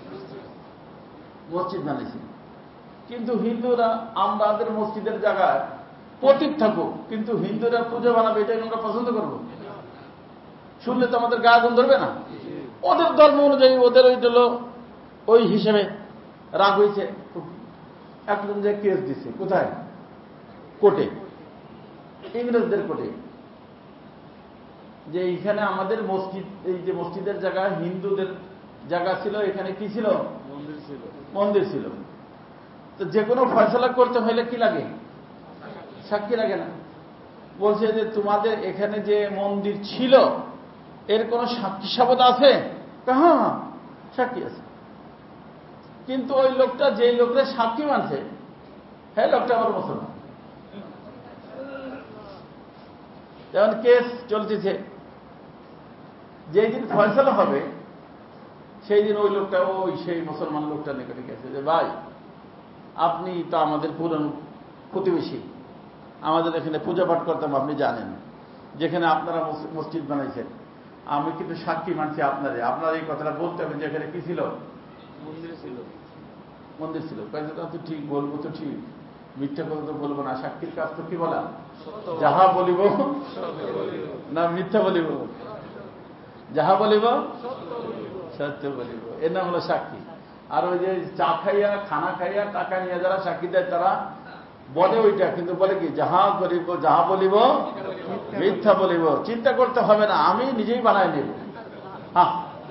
মসজিদ বানাইছে। কিন্তু হিন্দুরা আমাদের মসজিদের জায়গায় প্রতীক থাকুক, কিন্তু হিন্দুরা পূজা বানাবে, এটাই আমরা পছন্দ করব? শুনলে তো আমাদের গা আগুন ধরবে না? ওদের ধর্ম অনুযায়ী ওদের ওই দিল, ওই হিসেবে রাগ হয়েছে, একজন যে কেস দিচ্ছে কোথায়? কোর্টে, ইংরেজদের কোর্টে, যে এইখানে আমাদের মসজিদ, এই যে মসজিদের জায়গা হিন্দুদের জায়গা ছিল, এখানে কি ছিল? মন্দির ছিল। মন্দির ছিল। তো যে কোনো ফয়সালা করতে হলে কি লাগে? সাক্ষী লাগে না? বলছে যে তোমাদের এখানে যে মন্দির ছিল এর কোন সাক্ষী সাবত আছে? হ্যাঁ, সাক্ষী আছে। কিন্তু ওই লোকটা, যে লোকটা সাক্ষী মানছে, হ্যাঁ লোকটা আবার মুসলমান। যেমন কেস চলতেছে, যেই দিন ফয়সালা হবে সেই দিন ওই লোকটা, ওই সেই মুসলমান লোকটা নিকটে গেছে যে ভাই, আপনি তো আমাদের পুরনো প্রতিবেশী, আমাদের এখানে পূজা পাঠ করতাম, আপনি জানেন, যেখানে আপনারা মসজিদ বানাইছেন, আমি কিন্তু সাক্ষী মানছি আপনারে, আপনার এই কথাটা বলতে হবে, যেখানে কি ছিল? মন্দির ছিল। মন্দির ছিল। তো ঠিক বলবো, তো ঠিক, মিথ্যা কথা তো বলবো না। সাক্ষীর কাজ তো কি বলা? যাহা বলিব না মিথ্যা বলিব, যাহা বলিব সত্য বলিব, এর নাম হলো সাক্ষী। আর ওই যে চা খাইয়া, খানা খাইয়া টাকা নিয়ে যারা সাক্ষী দেয়, তারা বলে ওইটা, কিন্তু বলে কি? যাহা বলিব, যাহা বলিব মিথ্যা বলিব। চিন্তা করতে হবে না, আমি নিজেই বানাই নেব। হ্যাঁ,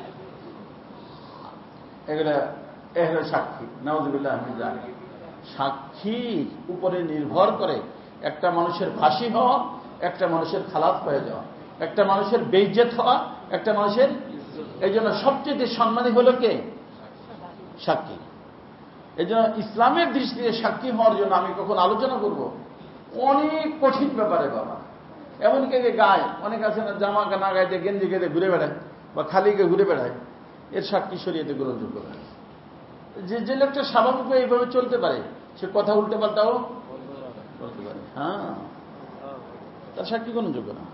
এগুলো এগুলো সাক্ষী। নাউযুবিল্লাহ মিন যালিক। সাক্ষীর উপরে নির্ভর করে একটা মানুষের ফাঁসি হওয়া, একটা মানুষের খালাস হয়ে যাওয়া, একটা মানুষের বেইজ্জত হওয়া, একটা মানুষের। এই জন্য সবচেয়ে সম্মানী হলো কে? সাক্ষী। এই জন্য ইসলামের দৃষ্টিতে সাক্ষী হওয়ার জন্য আমি কখন আলোচনা করব, অনেক কঠিন ব্যাপারে বাবা। এমনকি যে গায়ে অনেক আছে না, জামা না গায়ে গেঞ্জি গেঁদে ঘুরে বেড়ায় বা খালি গিয়ে ঘুরে বেড়ায়, এর সাক্ষী শরীয়তে গ্রহণযোগ্য না। যে যে লোকটা স্বাভাবিক এইভাবে চলতে পারে, সে কথা উল্টে পাল্টাও বলতে পারে, হ্যাঁ, তার সাক্ষী গ্রহণযোগ্য না।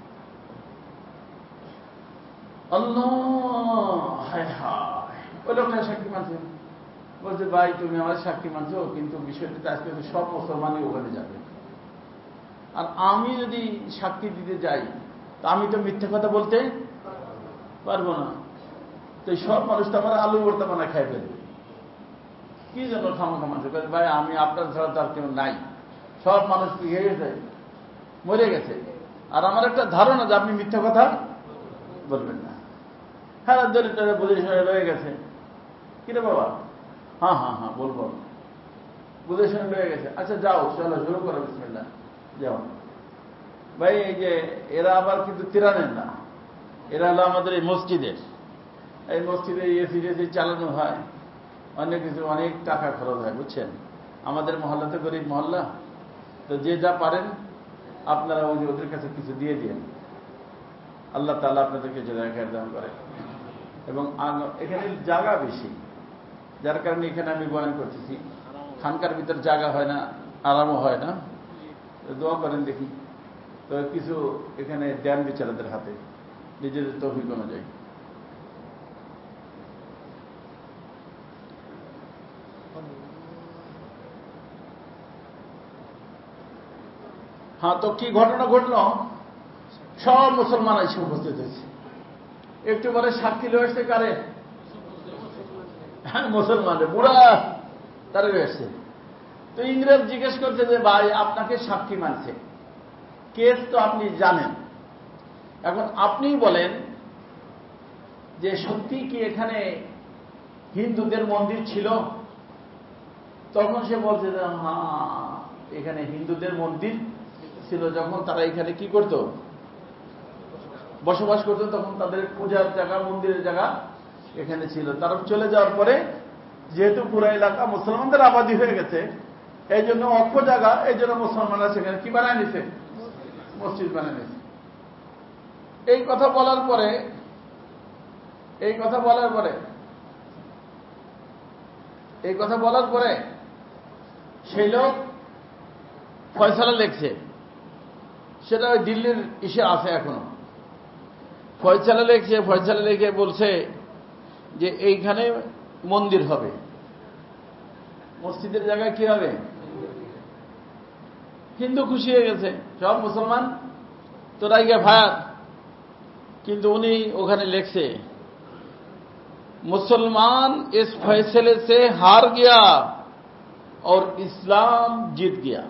আল্লাহ, হায় হায়, ওই লোকটা সাক্ষী মানছে, বলছে ভাই তুমি আমার সাক্ষী মানছো, কিন্তু বিষয়টিতে আজকে সব মুসলমানই ওখানে যাবে, আর আমি যদি সাক্ষী দিতে যাই তো আমি তো মিথ্যে কথা বলতে পারবো না। তো সব মানুষ তো আমার আলু ভর্তা বানা খাই ফেলবে, কি জন্য খামাখা মানুষ? ভাই আমি আপনার ছাড়া তার কেউ নাই, সব মানুষ কি হয়ে গেছে, মরে গেছে। আর আমার একটা ধারণা যে আপনি মিথ্যা কথা বলবেন না। হ্যাঁ দরিদ্র বুঝে শুনে রয়ে গেছে, কিরে বাবা, হ্যাঁ হ্যাঁ হ্যাঁ বলবো, বুঝে শুনে রয়ে গেছে। আচ্ছা যাও, চলো শুরু করো, বিসমিল্লাহ, যাও। ভাই এই যে এরা আবার কিন্তু তিরানের না, এরা হলো আমাদের এই মসজিদের, এই মসজিদে এসি টেসি চালানো হয়, অনেক কিছু, অনেক টাকা খরচ হয়, বুঝছেন। আমাদের মহল্লাতে গরিব মহল্লা, তো যে যা পারেন আপনারা ওই ওদের কাছে কিছু দিয়ে দিন, আল্লাহ তাআলা আপনাদেরকে জাযায়ে দান করে। এবং এখানে জায়গা বেশি, যার কারণে এখানে আমি বয়ান করতেছি। খানকার ভিতর জায়গা হয় না, আরামও হয় না, দোয়া করেন দেখি। তো কিছু এখানে দেন বিচারাদের হাতে, নিজেদের তৌফিক অনুযায়ী। হ্যাঁ, তো কি ঘটনা ঘটল, সব মুসলমান এসে উপস্থিত হয়েছে। একটু পরে সাক্ষী লয়ে আসছে কারে? হ্যাঁ মুসলমানের বুড়া তারা এসছে। তো ইংরেজ জিজ্ঞেস করছে যে ভাই আপনাকে সাক্ষী মানছে, কেস তো আপনি জানেন, এখন আপনি বলেন যে সত্যি কি এখানে হিন্দুদের মন্দির ছিল? তখন সে বলছে যে হ্যাঁ এখানে হিন্দুদের মন্দির ছিল, যখন তারা এখানে কি করত, বসবাস করত, তখন তাদের পূজার জায়গা, মন্দিরের জায়গা এখানে ছিল। তারা চলে যাওয়ার পরে যেহেতু পুরো এলাকা মুসলমানদের আবাদি হয়ে গেছে, এই জন্য অক্ষ জায়গা, এই জন্য মুসলমানরা সেখানে কি বানায় নিছে, মসজিদ বানায় নিছে। এই কথা বলার পরে এই কথা বলার পরে এই কথা বলার পরে সেই লোক ফয়সালা লিখছে, সেটা ওই দিল্লির ইসে আছে এখনো। ফয়সালা লিখছে, ফয়সালা লিখে বলছে যে এইখানে মন্দির হবে, মসজিদের জায়গায় কি হবে, হিন্দু খুশি হয়ে গেছে, সব মুসলমান তো রাইগা ভায়াত। কিন্তু উনি ওখানে লিখছে मुसलमान इस फैसले से हार गया और इस्लाम जीत गया।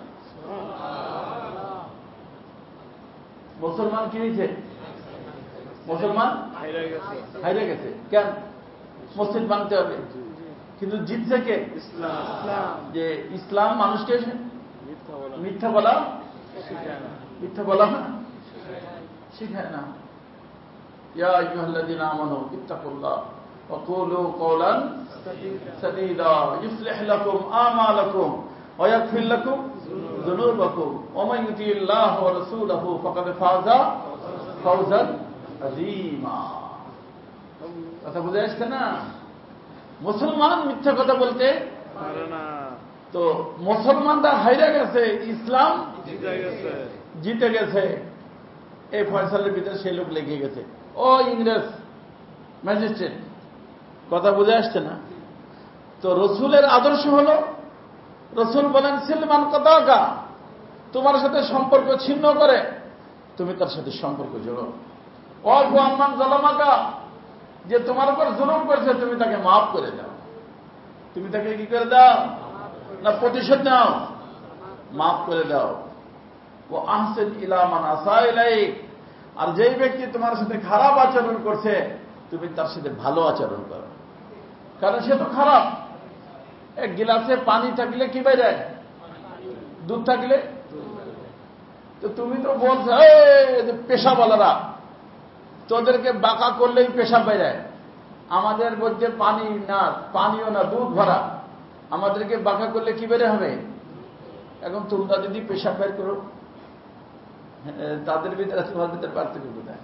मुसलमान কি হয়েছে, মুসলমান হারিয়ে গেছে। কেন? মসজিদ বানাতে হবে, কিন্তু জিতছে কে? ইসলাম। যে ইসলাম মানুষকে মিথ্যা বলা মিথ্যা বলা না শিখায় না। ইয়া আইয়ুহাল্লাযীনা আমানু ইত্তাকুল্লাহ وقولوا قولا سديدا يصلح لكم أعمالكم ويغفر لكم ذنوبكم ومن يطع الله ورسوله فقد فاز فوزا عظيما। কথা বুঝে আসছে না? মুসলমান মিথ্যা কথা বলতে পারে না, তো মুসলমানরা হাইরা গেছে, ইসলাম জিতে গেছে জিতে গেছে এই ফয়সালের ভিতরে সেই লোক লেগে গেছে। ও ইংরেজ ম্যাজিস্ট্রেট, কথা বুঝে আসছে না? তো রসুলের আদর্শ হল, রসুল বলেন সিলমান কাতাকা, তোমার সাথে সম্পর্ক ছিন্ন করে তুমি তার সাথে সম্পর্ক জোড়ো। অল্প আম্মান জলামাকা, যে তোমার উপর জুলুম করছে তুমি তাকে মাফ করে দাও। তুমি তাকে কি করে দাও না, প্রতিশোধ নাও, মাফ করে দাও। ও আহসিন ইলা মান আসা ইলাইক, আর যেই ব্যক্তি তোমার সাথে খারাপ আচরণ করছে তুমি তার সাথে ভালো আচরণ করো, কারণ সে তো খারাপ। এক গিলাসে পানি থাকলে কি বের হয়, দুধ থাকলে। তো তুমি তো বলছো পেশাওয়ালারা তোদেরকে বাঁকা করলেই পেশাব বের হয়, আমাদের মধ্যে পানি না, পানিও না, দুধ ভরা, আমাদেরকে বাঁকা করলে কি বের হবে। এখন তোমরা যদি পেশাব বের করো, তাদের ভিতরে তোমার ভিতরে পার্থক্য কোথায়?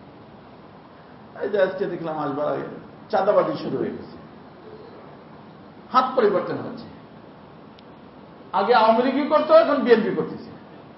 এই যে আজকে দেখলাম আসবার আগে চাঁদাবাজি শুরু হয়ে গেছে, হাত পরিবর্তন হচ্ছে। আগে আওয়ামী লীগই করতো, এখন বিএনপি করতেছে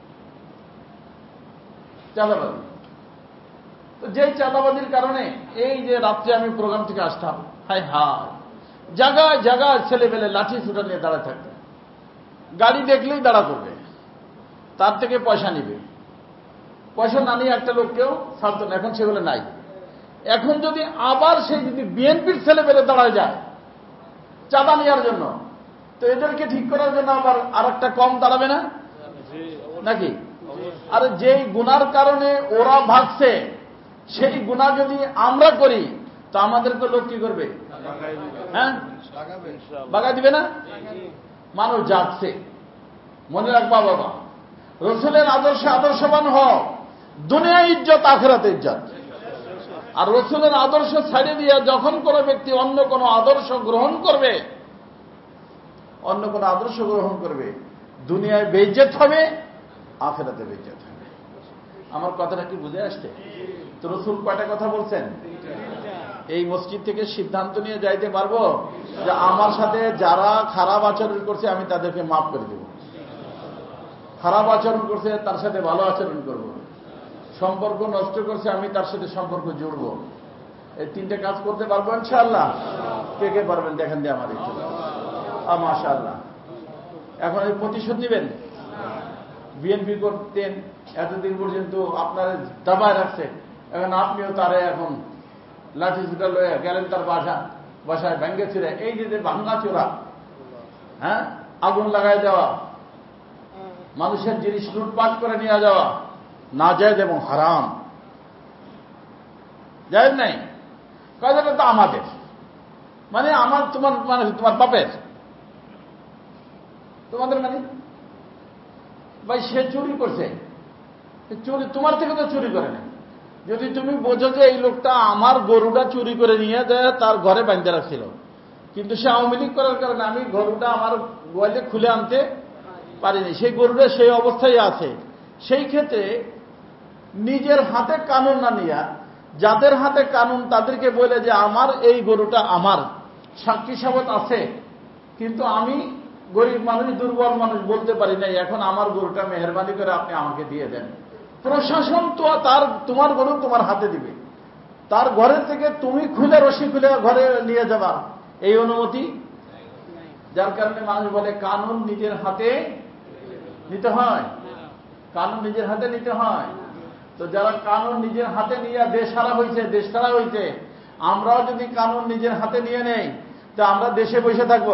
চাঁদাবাজি। তো যে চাঁদাবাজির কারণে এই যে রাত্রে আমি প্রোগ্রাম থেকে আসতাম, হাই হাই জায়গায় জায়গায় ছেলেবেলে লাঠি ছুটা নিয়ে দাঁড়া থাকবে, গাড়ি দেখলেই দাঁড়া করবে, তার থেকে পয়সা নিবে। পয়সা না নিয়ে একটা লোককেও ছাড়তো না, এখন সেগুলো নাই। এখন যদি আবার সেই যদি বিএনপির ছেলে পেলে দাঁড়ায় যায় চাঁদা নেওয়ার জন্য, তো এদেরকে ঠিক করার জন্য আবার আর একটা কম দাঁড়াবে না নাকি? আর যেই গুনার কারণে ওরা ভাগছে সেই গুনাহ যদি আমরা করি তো আমাদেরকে লোক কি করবে? হ্যাঁ, বাগাই দিবে না? মানুষ যাচ্ছে। মনে রাখবা বাবা, রসুলের আদর্শে আদর্শবান হও, দুনিয়া ইজ্জত আখিরাতে ইজ্জত। আর রসুলের আদর্শ ছাড়িয়ে দিয়ে যখন কোনো ব্যক্তি অন্য কোনো আদর্শ গ্রহণ করবে, অন্য কোনো আদর্শ গ্রহণ করবে, দুনিয়ায় বেইজ্জত হবে, আখিরাতে বেইজ্জত হবে। আমার কথাটা কি বুঝে আসছে? তো রসুল কয়টা কথা বলছেন? এই মসজিদ থেকে সিদ্ধান্ত নিয়ে যাইতে পারবো যে আমার সাথে যারা খারাপ আচরণ করছে আমি তাদেরকে মাফ করে দেব, খারাপ আচরণ করছে তার সাথে ভালো আচরণ করব, সম্পর্ক নষ্ট করছে আমি তার সাথে সম্পর্ক জুড়ব। এই তিনটে কাজ করতে পারবো ইনশাআল্লাহ। কে কে পারবেন দেখেন দিয়ে আমার ইচ্ছা। মাশাআল্লাহ। এখন এই প্রতিশোধ নিবেন। বিএনপি করতেন এতদিন পর্যন্ত আপনার দাবায় রাখছে, এখন আপনিও তারে এখন লাঠি ছুটা লয়ে গেলেন তার বাসা, বাসায় ভেঙ্গে ছিঁড়ে, এই যে ভাঙ্গা চোরা, হ্যাঁ, আগুন লাগাই দেওয়া, মানুষের জিনিস লুটপাট করে নিয়ে যাওয়া নাজায়েজ এবং হারাম। জায়েজ নাই, কাজটা তো আমাদের, মানে আমার তোমার মানে তোমার বাপের, তোমাদের মানে ভাই সে চুরি করছে, চুরি তোমার থেকে তো চুরি করে না। যদি তুমি বোঝো যে এই লোকটা আমার গরুটা চুরি করে নিয়ে যায় তার ঘরে বাঁধতে রাখছিল, কিন্তু সে আওয়ামী লীগ করার কারণে আমি গরুটা আমার গোয়ালে খুলে আনতে পারিনি, সেই গরুটা সেই অবস্থায় আছে, সেই ক্ষেত্রে নিজের হাতে কানুন না নিয়া যাদের হাতে কানুন তাদেরকে বলে যে আমার এই গরুটা আমার, সাক্ষী সাবত আছে, কিন্তু আমি গরিব মানুষ, দুর্বল মানুষ, বলতে পারি নাই, এখন আমার গরুটা মেহরবানি করে আপনি আমাকে দিয়ে দেন। প্রশাসন তো তার তোমার গরু তোমার হাতে দিবে, তার ঘরের থেকে তুমি খুলে রশি খুলে ঘরে নিয়ে যাবা, এই অনুমতি। যার কারণে মানুষ বলে কানুন নিজের হাতে নিতে হয়, কানুন নিজের হাতে নিতে হয়। তো যারা কানুন নিজের হাতে নিয়ে দেশ হারা হয়েছে, দেশ ছাড়া হয়েছে, আমরাও যদি কানুন নিজের হাতে নিয়ে নেই তো আমরা দেশে বসে থাকবো,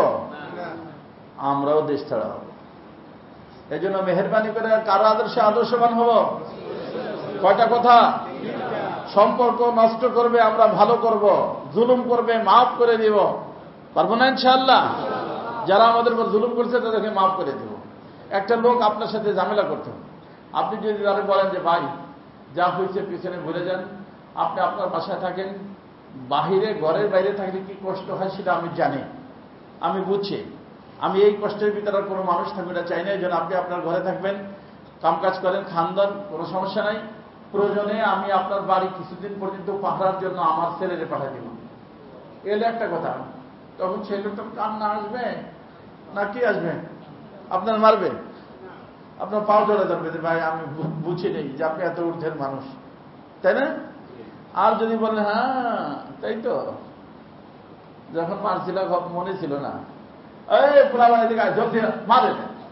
আমরাও দেশ ছাড়া হব। এই জন্য মেহরবানি করে কারো আদর্শে আদর্শবান হব। কয়টা কথা? সম্পর্ক নষ্ট করবে আমরা ভালো করব, জুলুম করবে মাফ করে দিব, পারবো না ইনশাআল্লাহ। যারা আমাদের উপর জুলুম করছে তাদেরকে মাফ করে দেব। একটা লোক আপনার সাথে ঝামেলা করতে, আপনি যদি তারা বলেন যে ভাই যা হয়েছে পিছনে ভুলে যান, আপনি আপনার বাসায় থাকেন, বাহিরে ঘরের বাইরে থাকলে কি কষ্ট হয় সেটা আমি জানি, আমি বুঝছি, আমি এই কষ্টের ভিতরে কোনো মানুষ থাকবে না চাই না, এই জন্য আপনি আপনার ঘরে থাকবেন, কামকাজ করেন, খানদান, কোনো সমস্যা নাই। প্রয়োজনে আমি আপনার বাড়ি কিছুদিন পর্যন্ত পাঠার জন্য আমার ছেলেরে পাঠিয়ে দিব, এলে একটা কথা। তখন ছেলেটা কান্না আসবে না কি আসবে? আপনার মারবে, আপনার পাও ধরে ধরবে যে ভাই আমি বুঝি নেই যে আপনি এত ঊর্ধ্বের মানুষ, তাই না? আর যদি বলেন হ্যাঁ তাই তো, যখন মারছিল মনে ছিল না, এই পোলা বাড়ি থেকে জলদি মারে,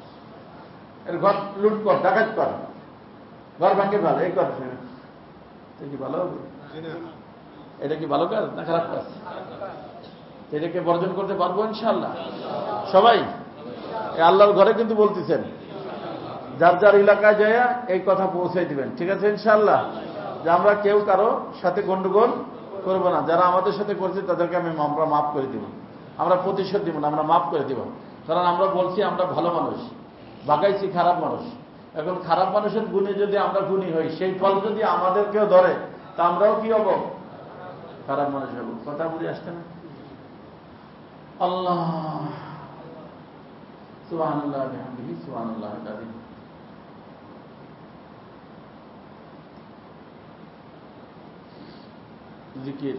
এর ঘর লুট কর, ডাকাত কর, ঘর ভাঙে ভালো, এই কর, এটা কি ভালো হবে? এটা কি ভালো কাজ না খারাপ কাজ? এটাকে বর্জন করতে পারবো ইনশাআল্লাহ সবাই। আল্লাহর ঘরে কিন্তু বলতেছেন, যার যার এলাকায় যায় এই কথা পৌঁছাই দিবেন, ঠিক আছে ইনশাআল্লাহ, যে আমরা কেউ কারো সাথে গন্ডগোল করবো না, যারা আমাদের সাথে করছে তাদেরকে আমি আমরা মাফ করে দিব, আমরা প্রতিশোধ দিব না, আমরা মাফ করে দিব। কারণ আমরা বলছি আমরা ভালো মানুষ, বাগাইছি খারাপ মানুষ। এখন খারাপ মানুষের গুণে যদি আমরা গুণী হই, সেই ফল যদি আমাদেরকেও ধরে তা আমরাও কি হব? খারাপ মানুষ হব। কথা বুঝে আসছে না? আল্লাহ সুবহানাল্লাহ বিহামদিহি সুবহানাল্লাহিল আযীম। জিকির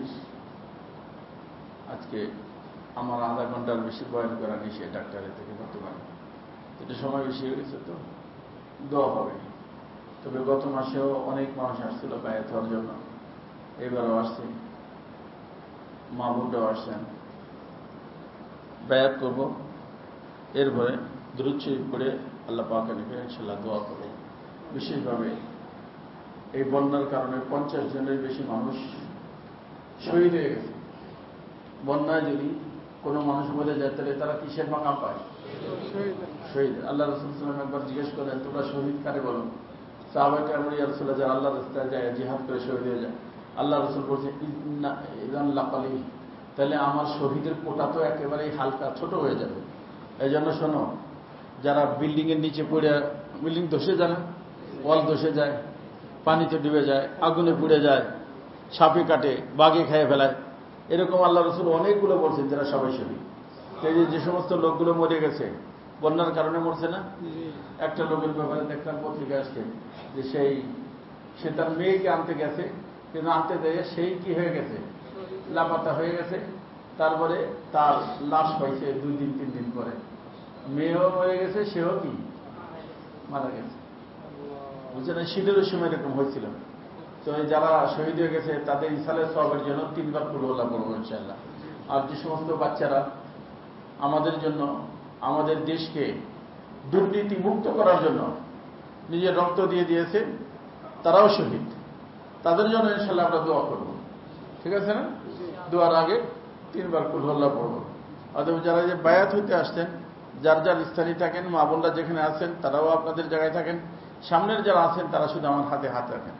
আজকে আমার আধা ঘন্টার বেশি বয়ান করা নিষেধ ডাক্তারের থেকে, বর্তমানে এটা সময় বেশি হয়ে গেছে, তো দোয়া হবে। তবে গত মাসেও অনেক মানুষ আসছিল বায়াত হওয়ার জন্য, এবারও আসছে, মা বোনরাও আসছেন, বায়াত করব। এরপরে দুরূদ শরীফ পড়ে আল্লাহ পাকের নিকট ইনশাআল্লাহ দোয়া করব। বিশেষভাবে এই বন্যার কারণে পঞ্চাশ জনের বেশি মানুষ শহীদ হয়ে গেছে। বন্যায় যদি কোনো মানুষ মরে যায় তাহলে তারা কিসের মাকাম পায়? শহীদ। আল্লাহ রাসূল সাল্লাল্লাহু আলাইহি ওয়াসাল্লাম একবার জিজ্ঞেস করেন, তোমরা শহীদ কারে বলো? সাহাবায়ে কেরাম ইয়া রাসূলুল্লাহ, যারা আল্লাহর রাস্তায় যায় জিহাদ করে শহীদ হয়ে যায়। আল্লাহ রাসূল বলছেন, ইন্না ইযান লাকালি, তাহলে আমার শহীদের কোটা তো একেবারেই হালকা, ছোট হয়ে যাবে। এই জন্য শোনো, যারা বিল্ডিং এর নিচে পড়ে, বিল্ডিং ধসে যায় না, ওয়াল ধসে যায়, পানিতে ডুবে যায়, আগুনে পুড়ে যায়, সাপে কাটে, বাঘে খেয়ে ফেলায়, এরকম আল্লাহ রাসূল অনেকগুলো বলছেন যারা সবাই শহীদ। এই যে সমস্ত লোকগুলো মরে গেছে বন্যার কারণে মরছে না? একটা লোকের ব্যাপারে দেখলাম পত্রিকা আসছে যে সেই সে তার মেয়েকে আনতে গেছে, কিন্তু আনতে দেয় সেই কি হয়ে গেছে, লাপাতা হয়ে গেছে। তারপরে তার লাশ পাইছে দুই দিন তিন দিন পরে, মেয়েও মরে গেছে, সেও কি মারা গেছে। বুঝছেন, শীতের সময় এরকম হয়েছিল। তো যারা শহীদ হয়ে গেছে তাদের ইসালের সওয়াবের জন্য তিনবার কুলহুল্লাহ পড়ব ইনশাআল্লাহ। আর যে সমস্ত বাচ্চারা আমাদের জন্য, আমাদের দেশকে দুর্নীতি মুক্ত করার জন্য নিজের রক্ত দিয়ে দিয়েছে, তারাও শহীদ, তাদের জন্য ইনশাআল্লাহ আমরা দোয়া করব। ঠিক আছে না? দোয়ার আগে তিনবার কুলহুল্লাহ পড়ব। অথবা যারা যে বায়াত হইতে আসছেন, যার যার স্থানে থাকেন, মা বোনরা যেখানে আছেন তারাও আপনাদের জায়গায় থাকেন, সামনের যারা আছেন তারা শুধু আমার হাতে হাত রাখেন।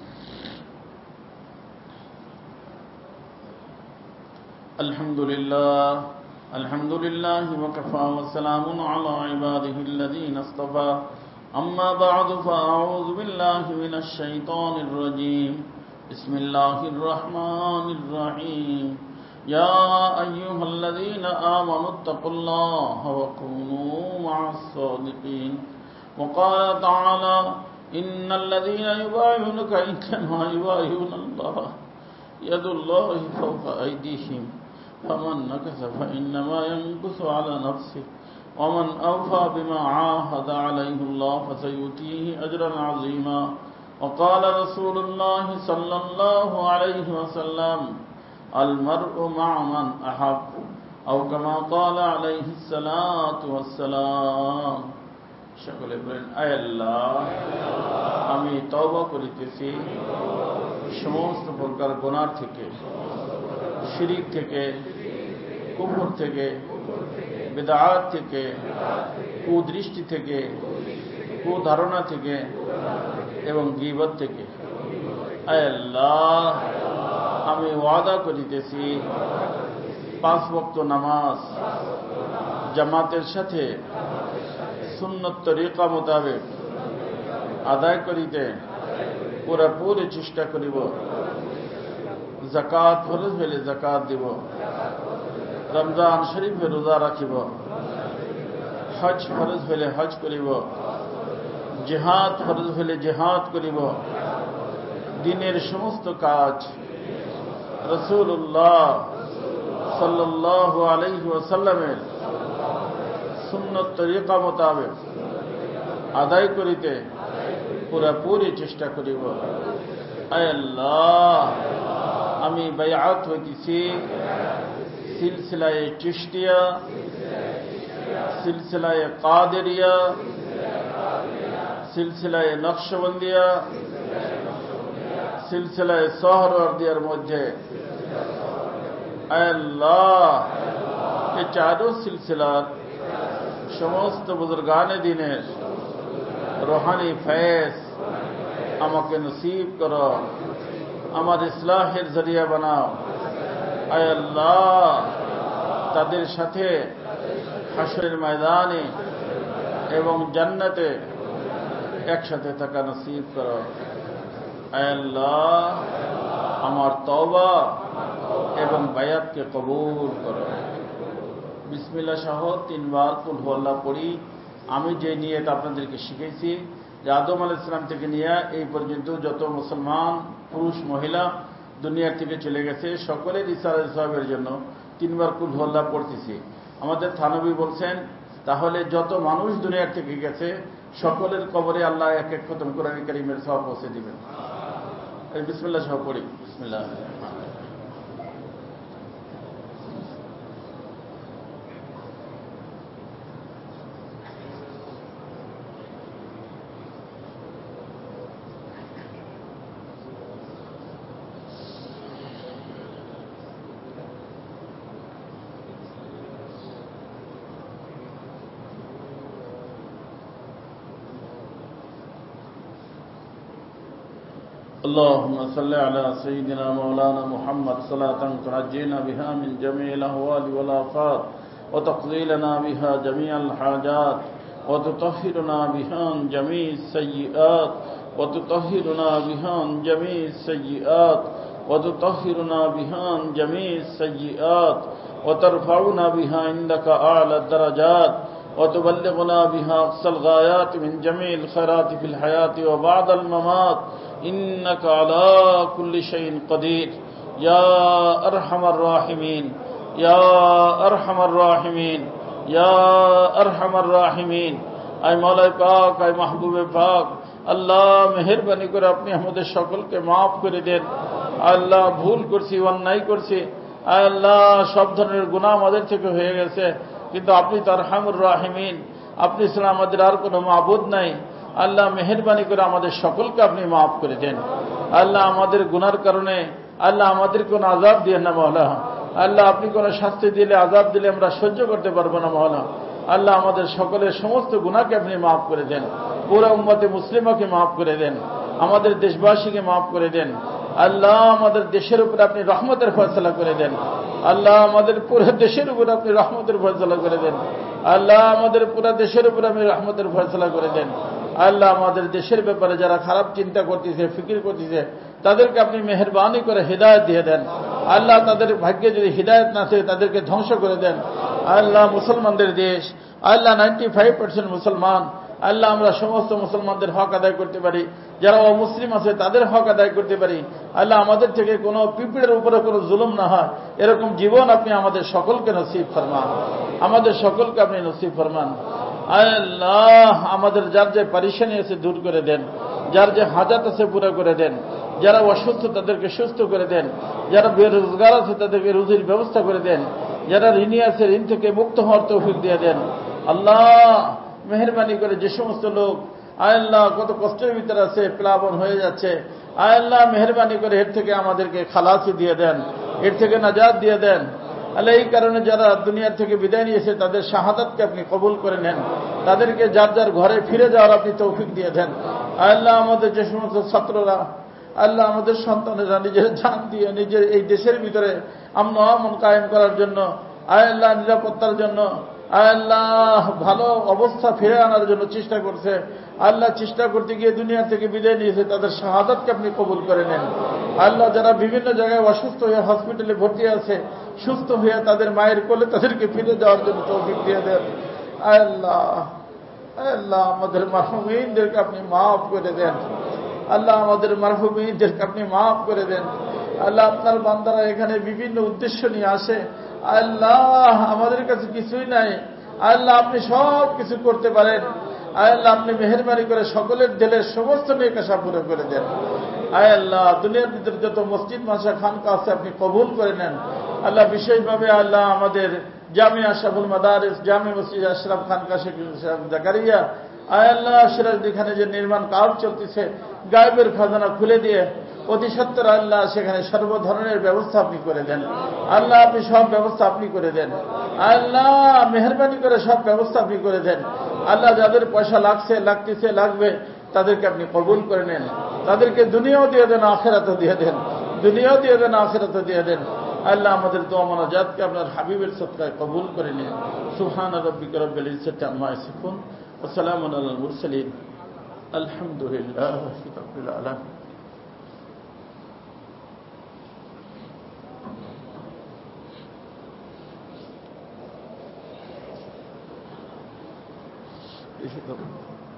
আলহামদুলিল্লাহ আলহামদুলিল্লাহি ওয়া কাফা ওয়া সালামুন আলা ইবাদিহিল্লাযীনা ইসতাফা আম্মা বা'দু ফাআউযু বিল্লাহি মিনাশ শাইতানির রাজীম বিসমিল্লাহির রাহমানির রাহিম ইয়া আইয়ুহাল্লাযীনা আমানুত্তাকুল্লাহা ওয়া কুনু মা'আস সাদিকিন ওয়া ক্বালা তাআলা ইন্নাল্লাযীনা ইউবায়ি'উনাকা ইন্নামা ইউবায়ি'উনাল্লাহ ইয়াদুল্লাহি ফাওকা আইদিহিম فمن نكث فإنما ينكث على نفسه ومن أوفى بما عاهد عليه الله فسيؤتيه أجرا عظيما وقال رسول الله صلى الله عليه وسلم المرء مع من أحب أو كما قال عليه الصلاة والسلام সকলে বলেন, আয় আল্লাহ, আমি তওবা করিতেছি সমস্ত প্রকার গুনাহ থেকে, শিরিক থেকে, কুফর থেকে, বিদআত থেকে, কুদৃষ্টি থেকে, কুধারণা থেকে এবং গীবত থেকে। আয় আল্লাহ, আমি ওয়াদা করিতেছি পাঁচ ওয়াক্ত নামাজ জামাতের সাথে সুন্নত তরিকা মোতাবেক আদায় করিতে পুরাপুরি চেষ্টা করিব। যাকাত ফরজ হইলে যাকাত দিব, রমজান শরীফে রোজা রাখিব, হজ ফরজ হইলে হজ করিব, জিহাদ ফরজ হইলে জিহাদ করিব। দিনের সমস্ত কাজ রাসূলুল্লাহ সাল্লাল্লাহু আলাইহি ওয়াসাল্লামের সুন্নত তরিকা মোতাবেক আদায় করিতে পুরাপুরি চেষ্টা করিব। আয় আল্লাহ, আমি বায়াত হইতেছি সিলসিলায়ে চিশতিয়া, সিলসিলায়ে কাদেরিয়া, সিলসিলায়ে নকশবন্দিয়া, সিলসিলায়ে সোহরাওয়ার্দিয়ার মধ্যে। আয় আল্লাহ, এই চারো সিলসিলার সমস্ত বুজুর্গানে দ্বীনের রুহানি ফয়েজ আমাকে নসিব করো, আমার ইসলাহের জরিয়া বানাও। আয় আল্লাহ, তাদের সাথে হাশরের ময়দানে এবং জান্নাতে একসাথে থাকা নসিব করো। আয় আল্লাহ, আমার তওবা এবং বায়াতকে কবুল করো। বিসমিল্লাহ সহ তিনবার কুল হুয়াল্লাহ পড়ি। আমি যে নিয়ত আপনাদেরকে শিখেছি যে আদম আলাইহিস সালাম থেকে নিয়ে এই পর্যন্ত যত মুসলমান পুরুষ মহিলা দুনিয়ার থেকে চলে গেছে সকলের ইসরার সওয়াবের জন্য তিনবার কুল হুয়াল্লাহ পড়তেছি। আমাদের থানবী বলছেন, তাহলে যত মানুষ দুনিয়ার থেকে গেছে সকলের কবরে আল্লাহ এক এক খতম কোরআন কারীমের সওয়াব পৌঁছে দিবেন। এই বিসমিল্লাহ সহ পড়ি। বিসমিল্লাহ। اللهم صل على سيدنا مولانا محمد صلاة تنجينا بها من جميع الأهوال والآفات وتقضي لنا بها جميع الحاجات وتطهرنا بها عن جميع السيئات وتطهرنا بها عن جميع السيئات وتطهرنا بها عن جميع السيئات وترفعنا بها عندك أعلى الدرجات وتبلغنا بها أقصى الغايات من جميع الخيرات في الحياة وبعد الممات إنك على كل شيء قدير يا أرحم الراحمين يا أرحم الراحمين يا أرحم الراحمين أي مولاي পাক أي মাহবুবে পাক আল্লাহ মেহেরবানি করে আপনি আমাদের সকলকে maaf করে দেন। আল্লাহ ভুল করছি, অন্যায় করছি, আল্লাহ সব ধরনের গুনাহ আমাদের থেকে হয়ে গেছে, কিন্তু আপনি তো আরহামুর রাহিমিন, আপনি ছাড়া আমাদের আর কোনো মাবুদ নাই। আল্লাহ মেহেরবানি করে আমাদের সকলকে আপনি মাফ করে দেন। আল্লাহ আমাদের গুনার কারণে আল্লাহ আমাদের কোনো আযাব দিয়েন না মাওলা। আল্লাহ আপনি কোনো শাস্তি দিলে, আযাব দিলে আমরা সহ্য করতে পারবো না মাওলা। আল্লাহ আমাদের সকলের সমস্ত গুনাহকে আপনি মাফ করে দেন, পুরো উম্মতে মুসলিমাকে মাফ করে দেন, আমাদের দেশবাসীকে মাফ করে দেন। আল্লাহ আমাদের দেশের উপর আপনি রহমতের ফয়সালা করে দেন। আল্লাহ আমাদের পুরো দেশের উপর আপনি রহমতের ফয়সালা করে দেন। আল্লাহ আমাদের পুরো দেশের উপর আপনি রহমতের ফয়সালা করে দেন। আল্লাহ আমাদের দেশের ব্যাপারে যারা খারাপ চিন্তা করতেছে, ফিকির করতেছে, তাদেরকে আপনি মেহেরবানি করে হিদায়াত দিয়ে দেন। আল্লাহ তাদের ভাগ্যে যদি হিদায়াত না থাকে তাদেরকে ধ্বংস করে দেন। আল্লাহ মুসলমানদের দেশ, আল্লাহ নাইনটি ফাইভ পার্সেন্ট মুসলমান, আল্লাহ আমরা সমস্ত মুসলমানদের হক আদায় করতে পারি, যারা অমুসলিম আছে তাদের হক আদায় করতে পারি। আল্লাহ আমাদের থেকে কোনো পিঁপড়ের উপরে কোনো জুলুম না হয় এরকম জীবন আপনি আমাদের সকলকে নসিব ফরমান, আমাদের সকলকে আপনি নসিব ফরমান। আল্লাহ আমাদের যার যে পরেশানি আছে দূর করে দেন, যার যে হাজাত আছে পুরো করে দেন, যারা অসুস্থ তাদেরকে সুস্থ করে দেন, যারা বেরোজগার আছে তাদেরকে রুজির ব্যবস্থা করে দেন, যারা ঋণী আছে ঋণ থেকে মুক্ত হওয়ার তৌফিক দিয়ে দেন। আল্লাহ মেহেরবানি করে যে সমস্ত লোক আল্লাহ কত কষ্টের ভিতরে আছে, প্লাবন হয়ে যাচ্ছে, আল্লাহ মেহেরবানি করে এর থেকে আমাদেরকে খালাসি দিয়ে দেন, এর থেকে নাজাত দিয়ে দেন। আল্লাহ এই কারণে যারা দুনিয়ার থেকে বিদায় নিয়েছে তাদের শাহাদাতকে আপনি কবুল করে নেন, তাদেরকে যার যার ঘরে ফিরে যাওয়ার আপনি তৌফিক দিয়ে দেন। আল্লাহ আমাদের যে সমস্ত ছাত্ররা, আল্লাহ আমাদের সন্তানেরা নিজের জান দিয়ে নিজের এই দেশের ভিতরে আমন আমন কায়েম করার জন্য, আল্লাহ নিরাপত্তার জন্য, আল্লাহ ভালো অবস্থা ফিরে আনার জন্য চেষ্টা করছে, আল্লাহ চেষ্টা করতে গিয়ে দুনিয়া থেকে বিদায় নিয়েছে, তাদের শাহাদাতকে আপনি কবুল করে নেন। আল্লাহ যারা বিভিন্ন জায়গায় অসুস্থ হয়ে হসপিটালে ভর্তি আছে, সুস্থ হয়ে তাদের মায়ের কোলে তাদেরকে ফিরে যাওয়ার জন্য তৌফিক দিয়ে দেন। আল্লাহ আল্লাহ আমাদের মারহুমিনদেরকে আপনি মাফ করে দেন। আল্লাহ আমাদের মারহুমিনদেরকে আপনি মাফ করে দেন। আল্লাহ আপনার বান্দারা এখানে বিভিন্ন উদ্দেশ্য নিয়ে আসে, আল্লাহ আমাদের কাছে কিছুই নাই, আল্লাহ আপনি সব কিছু করতে পারেন। আল্লাহ আপনি মেহেরবানি করে সকলের দিলের সমস্ত নেকাশা পুরো করে দেন। আয় আল্লাহ দুনিয়ার ভিতরে যত মসজিদ মাসা খানকা আছে আপনি কবুল করে নেন। আল্লাহ বিশেষভাবে আল্লাহ আমাদের জামিয়া আশরাফুল মাদারিস, জামি মসজিদ আশরাফ খানকা শেখ জাকারিয়া, আয় আল্লাহ সিরাজদিখানে যে নির্মাণ কাজ চলতেছে, গায়েবের খাজানা খুলে দিয়ে অতি সত্তর আল্লাহ সেখানে সর্ব ধরনের ব্যবস্থা আপনি করে দেন। আল্লাহ আপনি সব ব্যবস্থা আপনি করে দেন। আল্লাহ মেহেরবানি করে সব ব্যবস্থা আপনি করে দেন। আল্লাহ যাদের পয়সা লাগছে, লাগতেছে, লাগবে তাদেরকে আপনি কবুল করে নেন, তাদেরকে দুনিয়াও দিয়ে দেন, আখিরাতও দিয়ে দেন, দুনিয়াও দিয়ে দেন, আখিরাতও দিয়ে দেন। আল্লাহ আমাদের দোয়া মোনাজাতকে আপনার হাবিবের সদকায় কবুল করে নেন। সুবহান রাব্বিকা রাব্বিল ইজ্জাতি আম্মা ইয়াসিফুন ওয়া সালামুন আলাল মুরসালিন আলহামদুলিল্লাহি রাব্বিল আলামিন। এসে